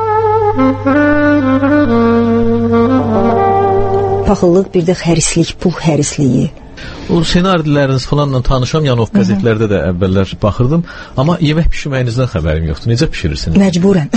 Paxıllıq, bir də hərislik, pul hərisliyi. O senariləriniz falanla tanışam, yəni o qəzetlərdə də əvvəllər baxırdım, amma yemək pişirməyinizdən xəbərim yoxdur. Necə pişirirsiniz? Məcburən.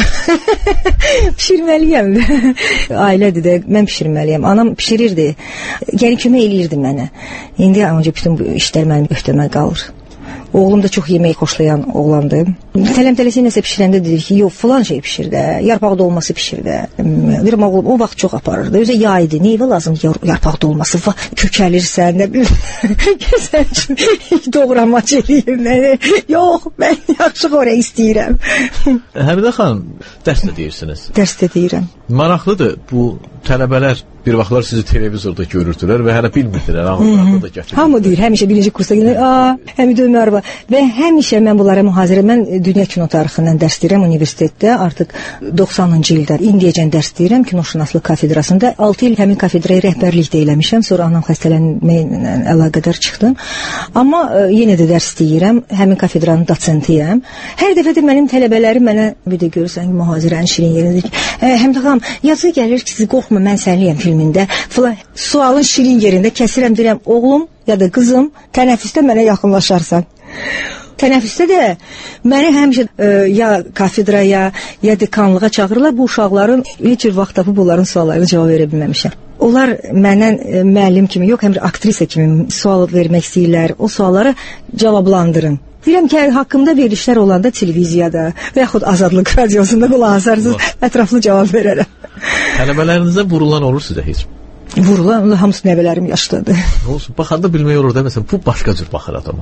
Pişirməliyəm. Ailədir də, mən pişirməliyəm. Anam pişirirdi, yəni kömək eləyirdi mənə. İndi ancaq bütün bu işlər mənim öhdəmə qalır. Oğlum da çox yemək xoşlayan oğlandı. Tələm-tələsi nəsə pişirəndə dedik ki, yox, filan şey pişir də, yarpaq dolması pişir də. Deyirəm, oğlum o vaxt çox aparırdı. Özə yağ idi, neyvə lazım yarpaq dolması, kökəlirsən, nə bilir. Sən üçün doğramaç eləyir məni. Yox, mən yaxşı oraya istəyirəm. Həmidə xanım, dərs də deyirsiniz. Dərs də deyirəm. Maraqlıdır, bu tələbələr bir vaxtlar sizi televizorda görürdülər və hələ bilmirdilər, ağırlarda da gətirir. Hamı deyir, həmişə birinci kursda gəlir, Həmidə Ömərova. Və həmişə mən bunlara mühazirə, mən dünya kino tarixindən dərs deyirəm universitetdə, artıq 90-cı ildə, indiyəcən dərs deyirəm kinoşünaslıq kafedrasında. 6 il həmin kafedraya rəhbərlik də eləmişəm, sonra anam xəstələnməklə əlaqədar çıxdım. Amma yenə də dərs deyirəm, həmin kafedranın dosentiyəm. Hər dəfə də mənim tələbələrim mənə, bir də görürsən ki, mühazirənin şirin yerindir ki, Həmidə xanım, yazı gəlir ki, siz qorxma, mən sənliyəm filmində. Sualın şirin yerində kəsirəm, deyirəm, oğlum ya da qızım, tənəffüsdə mənə yaxınlaşarsan. Tənəffüsdə də məni həmişə ya kafedraya, ya dekanlığa çağırırlar. Bu uşaqların heç bir vaxt tapıb onların suallarına cavab verə bilməmişəm. Onlar məndən müəllim kimi, yox, həm də aktrisa kimi sual vermək istəyirlər. O sualları cavablandırın. Deyirəm ki, haqqımda verilişlər olanda televiziyada və yaxud Azadlıq Radiosunda qulaq asarsınız, ətraflı cavab verərəm. Tələbələrinizə vurulan olur sizə heç? Vurulan, hamısı nəvələrim yaşlıdır. Olsun, baxanda bilmək olur deməsən, bu başqa cür baxır adama.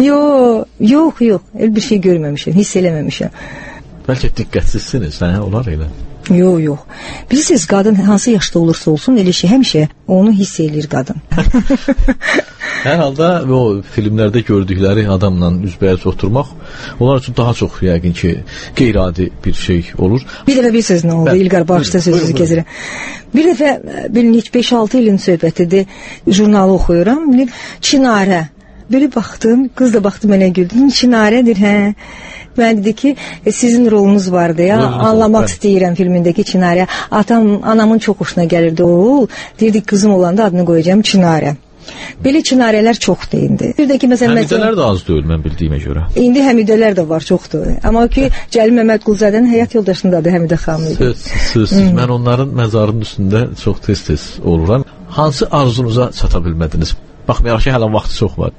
Yox, bir şey görməmişəm, hiss eləməmişəm. Bəlkə diqqətsizsiniz, olar elə. Yox. Bilirsiniz, qadın hansı yaşda olursa olsun, elə şey həmişə onu hiss eləyir qadın. Hər halda o filmlərdə gördükləri adamla üzbəüz oturmaq onlar üçün daha çox yəqin ki, qeyri-adi bir şey olur. Bir dəfə bir söz nə oldu? İlqar, bağışda sözünüzü gəzirəm. Bir dəfə, bilin, 5-6 ilin söhbətidir, jurnalı oxuyuram, Çinarə. Belə baxdım, qız da baxdı mənə güldü. Çinarədir, hə. Mən dedi ki, sizin rolunuz vardı ya, anlamaq istəyirəm filmindəki Çinarə. Anamın çox xoşuna gəlirdi o. Deyirdi, qızım olanda adını qoyacağım Çinarə. Belə Çinarələr çoxdur indi. Həmidələr də az deyil, mən bildiyimə görə. İndi Həmidələr də var, çoxdur. Amma ki, Cəlil Məmmədqulzadənin həyat yoldaşındadır Həmidə xanım idi. Söz. Mən onların məzarının üstündə çox tez-tez oluram. Hansı arzunuza çata bilmədiniz? Baxmayaraq ki, hələ vaxtı çox var.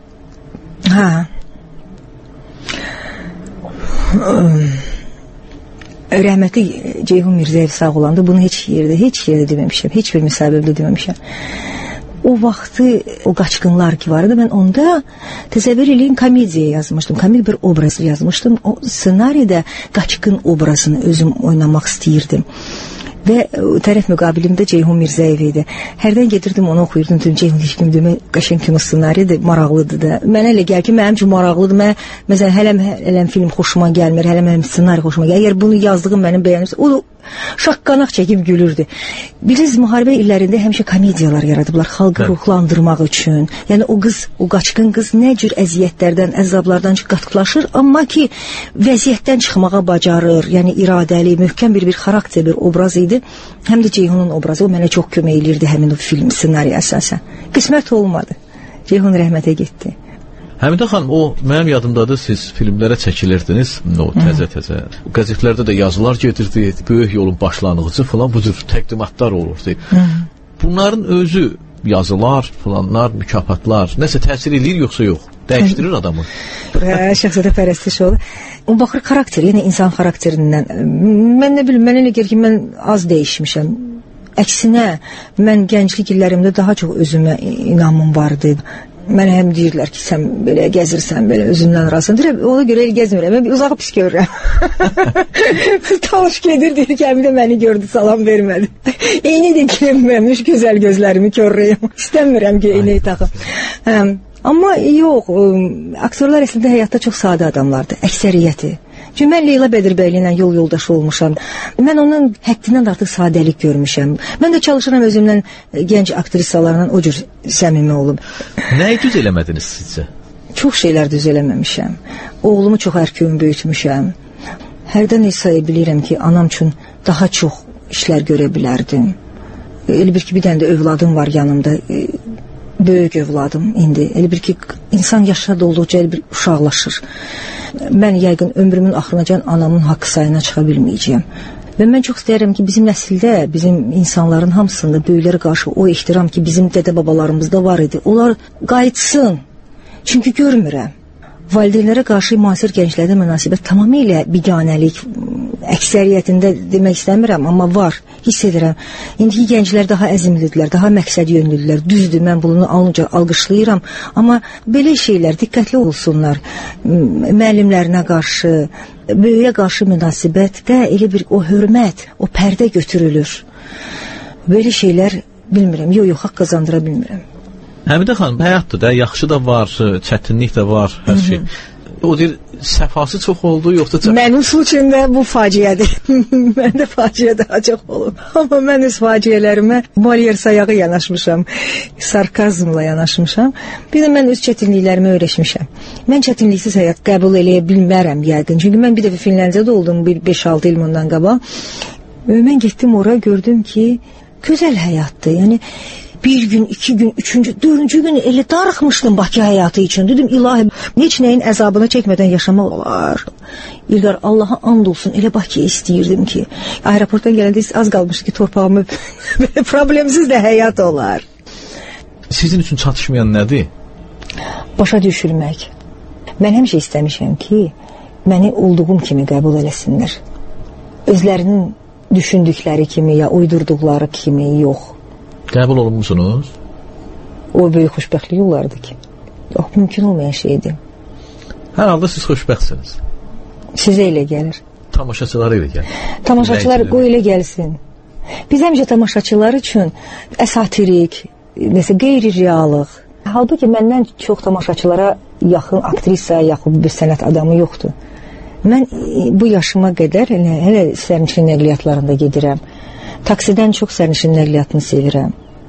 Rəhmətli Ceyhun Mirzəyev sağ olanda bunu heç yerdə deməmişəm, heç bir müsahibədə deməmişəm. O vaxtı, o qaçqınlar ki var idi, mən onda təsəvvür eləyin komediya yazmışdım, komik bir obraz yazmışdım. O ssenariydə qaçqın obrazını özüm oynamaq istəyirdim. Və tərəf müqabilimdə Ceyhun Mirzəyev idi. Hərdən gedirdim, onu oxuyurdum. Ceyhun heç kim demək, qəşəng kino ssenaridir, maraqlıdır da. Mənə elə gəlir ki, mənim üçün maraqlıdır. Məsələn, hələm film xoşuma gəlmir, hələm ssenari xoşuma gəlmir. Əgər bunu yazdığım mənim bəyənirsə, o şaqqanaq çəkib gülürdü. Bilirsiniz, müharibə illərində həmişə komediyalar yaradıblar xalqı ruhlandırmaq üçün. Yəni o qaçqın qız nə cür əziyyətlərdən, əzablardan qatlaşır, amma ki vəziyyətdən çıxmağa bacarır. Yəni iradəli, möhkəm bir xarakter, bir obraz idi. Həm də Ceyhunun obrazı o mənə çox kömək eləyirdi həmin o film ssenariyə əsasən. Qismət olmadı. Ceyhun rəhmətə getdi. Həmidə xanım, o mənim yadımdadır, siz filmlərə çəkilirdiniz, təzə-təzə. Qəzetlərdə də yazılar gedirdi, böyük yolun başlanğıcı falan, bu cür təqdimatlar olurdu. Bunların özü, yazılar, falanlar, mükafatlar, nəsə təsir edir yoxsa yox? Dəyişdirir adamı? Şəxsiyyətə pərəstiş olur. O baxır xarakter, yəni insan xarakterindən. Mən nə bilim, mən elə gəlir ki, mən az dəyişmişəm. Əksinə, mən gənclik illərimdə daha çox özümə inamım vardı. Mənə həm deyirlər ki, sən belə gəzirsən, belə özündən razısın. Deyirəm, ona görə el gəzmirəm, mən uzağı pis görürəm. Talış gedir, deyir ki, həmin də məni gördü, salam vermədi. Eyni də girməmiş, gözəl gözlərimi körrəyim. İstəmirəm ki, eyni taxım. Amma yox, aktyorlar əslində həyatda çox sadə adamlardır, əksəriyyəti. Çünki mən Leyla Bədirbəyli ilə yol yoldaşı olmuşam. Mən onun həddindən artıq sadəlik görmüşəm. Mən də çalışıram özümdən gənc aktrisalarla o cür səmimi olum. Nəyi düz eləmədiniz sizcə? Çox şeylər düz eləməmişəm. Oğlumu çox ərköyün böyütmüşəm. Hərdən hesab bilirəm ki, anam üçün daha çox işlər görə bilərdim. Elə bir ki, bir dənə də övladım var yanımda. Böyük övladım indi. Elə bir ki, insan yaşına dolduqca elə bir uşaqlaşır. Mən yəqin ömrümün axırınacan anamın haqqı sayına çıxa bilməyəcəyəm. Və mən çox istəyirəm ki, bizim nəsildə, bizim insanların hamısında böyüklərə qarşı o ehtiram ki, bizim dədə-babalarımızda var idi. Onlar qayıtsın. Çünki görmürəm. Valideynlərə qarşı müasir gənclərdə münasibət tamamilə biganəlik, əksəriyyətində demək istəmirəm, amma var, hiss edirəm. İndiki gənclər daha əzimlidirlər, daha məqsəd yönlüdürlər. Düzdür, mən bunu alqışlayıram, amma belə şeylər diqqətli olsunlar. Müəllimlərinə qarşı, böyüyə qarşı münasibətdə elə bir o hörmət, o pərdə götürülür. Belə şeylər bilmirəm, yox, haqq qazandıra bilmirəm. Həmidə xanım, həyatdır da, yaxşı da var, çətinlik də var, hər şey. O deyir, səfası çox oldu, yoxsa... Mənim üçün bu faciədir. Məndə faciə daha çox olub. Amma mən öz faciələrimə Molière sayağı yanaşmışam, sarkazmla yanaşmışam. Bir də mən öz çətinliklərimi öyrəşmişəm. Mən çətinliksiz həyat qəbul eləyə bilmərəm yəqin. Çünki mən bir dəfə Finlandiyada oldum, 5-6 il bundan qabaq. Mən getdim ora, gördüm ki, gözəl həyatdır. Yəni, bir gün, 2 gün, 3-cü, 4-cü gün elə darıxmışdım Bakı həyatı üçün. Dedim, ilahi, heç nəyin əzabını çəkmədən yaşamaq olar. İlqar, Allaha and olsun, elə Bakıya istəyirdim ki, aeroportdan gələndə az qalmışdı ki, torpağımı problemsiz də həyat olar. Sizin üçün çatışmayan nədir? Başa düşülmək. Mən həmişə istəmişəm ki, məni olduğum kimi qəbul eləsinlər. Özlərinin düşündükləri kimi, ya uydurduqları kimi, yox. Qəbul olunmuşsunuz? O böyük xoşbəxtlik olardı ki. O, mümkün olmayan şeydir. Hər halda siz xoşbəxtsiniz. Sizə elə gəlir. Tamaşaçılara elə gəlir. Tamaşaçılar qoy elə gəlsin. Biz həmişə tamaşaçılar üçün əsatirik, qeyri-reallıq. Halbuki məndən çox tamaşaçılara yaxın aktrisa, yaxın bir sənət adamı yoxdur. Mən bu yaşıma qədər hələ sərnişin nəqliyyatlarında gedirəm. Taksidən çox sərnişin nəqliyyatını sevirəm.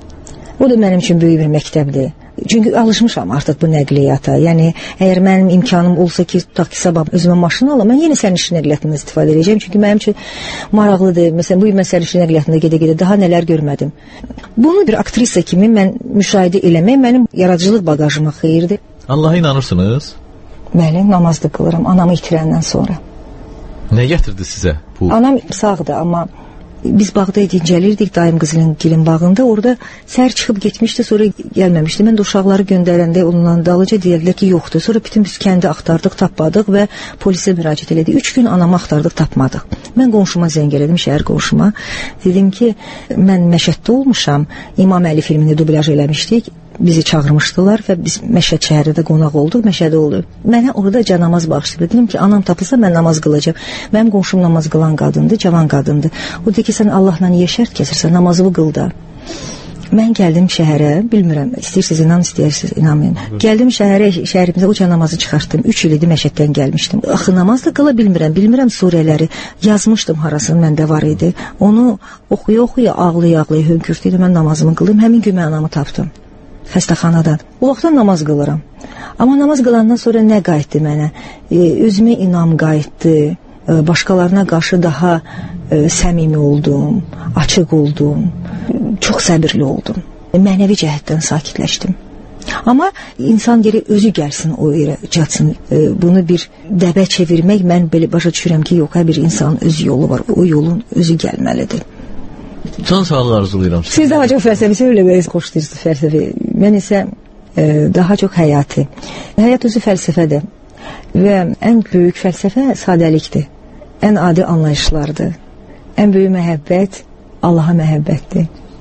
O da mənim üçün böyük bir məktəbdir. Çünki alışmışam artıq bu nəqliyyata. Yəni, əgər mənim imkanım olsa ki, tutaq ki, sabah özümə maşını alam, mən yenə sərnişin nəqliyyatından istifadə edəcəm. Çünki mənim üçün maraqlıdır. Məsələn, bu gün mən sərnişin nəqliyyatında gedə-gedə daha nələr görmədim. Bunu bir aktrisa kimi mən müşahidə eləmək mənim yaradıcılıq bagajıma xeyirdir. Allaha inanırsınız? Bəli, namazda qılıram anamı itirəndən sonra. Nə gətirdi sizə bu? Anam sağdır, amma biz bağda dincəlirdik, dayım qızılın bağında. Orada səhər çıxıb getmişdi, sonra gəlməmişdi. Mən də uşaqları göndərəndə onunla dalıca deyildilər ki, yoxdur. Sonra bütün biz kəndi axtardıq, tapmadıq və polisə müraciət elədik. 3 gün anamı axtardıq, tapmadıq. Mən qonşuma zəng elədim, şəhər qonşuma. Dedim ki, mən Məşəddə olmuşam. İmam Əli filmini dublyaj eləmişdik. Bizi çağırmışdılar və biz Məşəd şəhərində qonaq olduq, Məşədə oldu. Mənə orada namaz bağışlayıb. Dedim ki, anam tapılsa mən namaz qılacağım. Mənim qonşum namaz qılan qadındır, cavan qadındır. O deyir ki, sən Allahla niyə şərt kəsirsən, namazını qıl da. Mən gəldim şəhərə, bilmirəm, istəyirsiniz inan, istəyirsiniz inanmayın. Gəldim şəhərimizə, o namazı çıxartdım. 3 il idi Məşəddən gəlmişdim. Axı namaz da qıla bilmirəm surələri. Yazmışdım harasını, məndə var idi. Onu oxuya-oxuya, ağlaya-ağlaya hönkürtüydüm, mən namazımı qıldım. Həmin gün mən anamı tapdım. Xəstəxanadan. O vaxtdan namaz qılıram. Amma namaz qılandan sonra nə qayıtdı mənə? Özümə inam qayıtdı. Başqalarına qarşı daha səmimi oldum, açıq oldum, çox səbirli oldum. Mənəvi cəhətdən sakitləşdim. Amma insan geri özü gəlsin o yerə, çatsın. Bunu bir dəbə çevirmək, mən belə başa düşürəm ki, yox, hər bir insanın öz yolu var. O yolun özü gəlməlidir. Can sağlığı arzulayıram. Siz daha çox fəlsəfi elə belə xoşlayırsınız fəlsəfi. Mən isə daha çox həyatı. Həyat özü fəlsəfədir. Və ən böyük fəlsəfə sadəlikdir. Ən adi anlayışlardır. Ən böyük məhəbbət Allaha məhəbbətdir.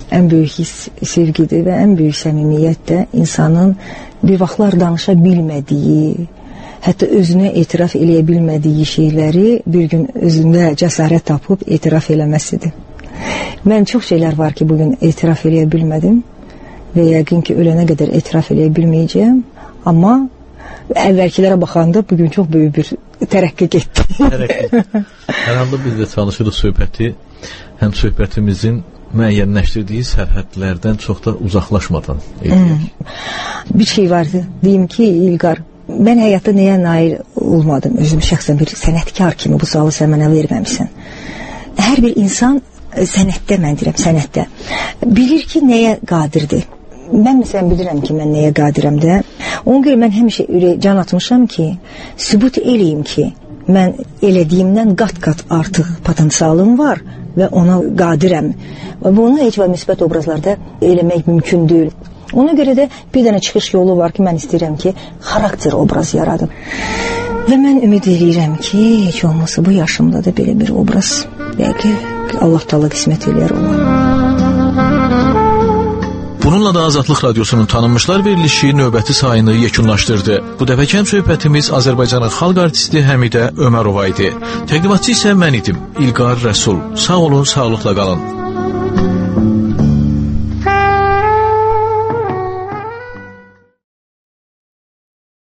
ən böyük hiss sevgidir və ən böyük səmimiyyət də insanın bir vaxtlar danışa bilmədiyi, hətta özünə etiraf eləyə bilmədiyi şeyləri bir gün özündə cəsarət tapıb etiraf eləməsidir. Mən çox şeylər var ki, bugün etiraf eləyə bilmədim və yəqin ki, ölənə qədər etiraf eləyə bilməyəcəyəm, amma əvvəlkilərə baxanda bugün çox böyük bir tərəqqi getdi. Hər halda biz də çalışırıq söhbəti, həm söhbətimizin müəyyənləşdirdiyi sərhədlərdən çox da uzaqlaşmadan edək. Bir şey vardı, deyim ki, İlqar, mən həyatda nəyə nail olmadım, özüm şəxsən bir sənətkar kimi bu sualı sən mənə verməmişsən. Hər bir insan sənətdə, mən deyirəm, sənətdə bilir ki, nəyə qadirdir. Mən məsələn bilirəm ki, mən nəyə qadirəm də. Ona görə mən həmişə can atmışam ki, sübut eləyim ki, mən elədiyimdən qat-qat artıq potensialım var və ona qadirəm. Bunu heç və müsbət obrazlarda eləmək mümkün deyil. Ona görə də bir dənə çıxış yolu var ki, mən istəyirəm ki, xarakter obraz yaradım. Və mən ümid eləyirəm ki, heç olmasa bu yaşımda da belə bir obraz belki Allah Taala qismət eləyər ona. Bununla da Azadlıq Radiosunun tanınmışlar verilişi növbəti sayını yekunlaşdırdı. Bu dəfəkən söhbətimiz Azərbaycanın xalq artisti Həmidə Ömərova idi. Təqdimatçı isə mən idim, İlqar Rəsul. Sağ olun, sağlıqla qalın.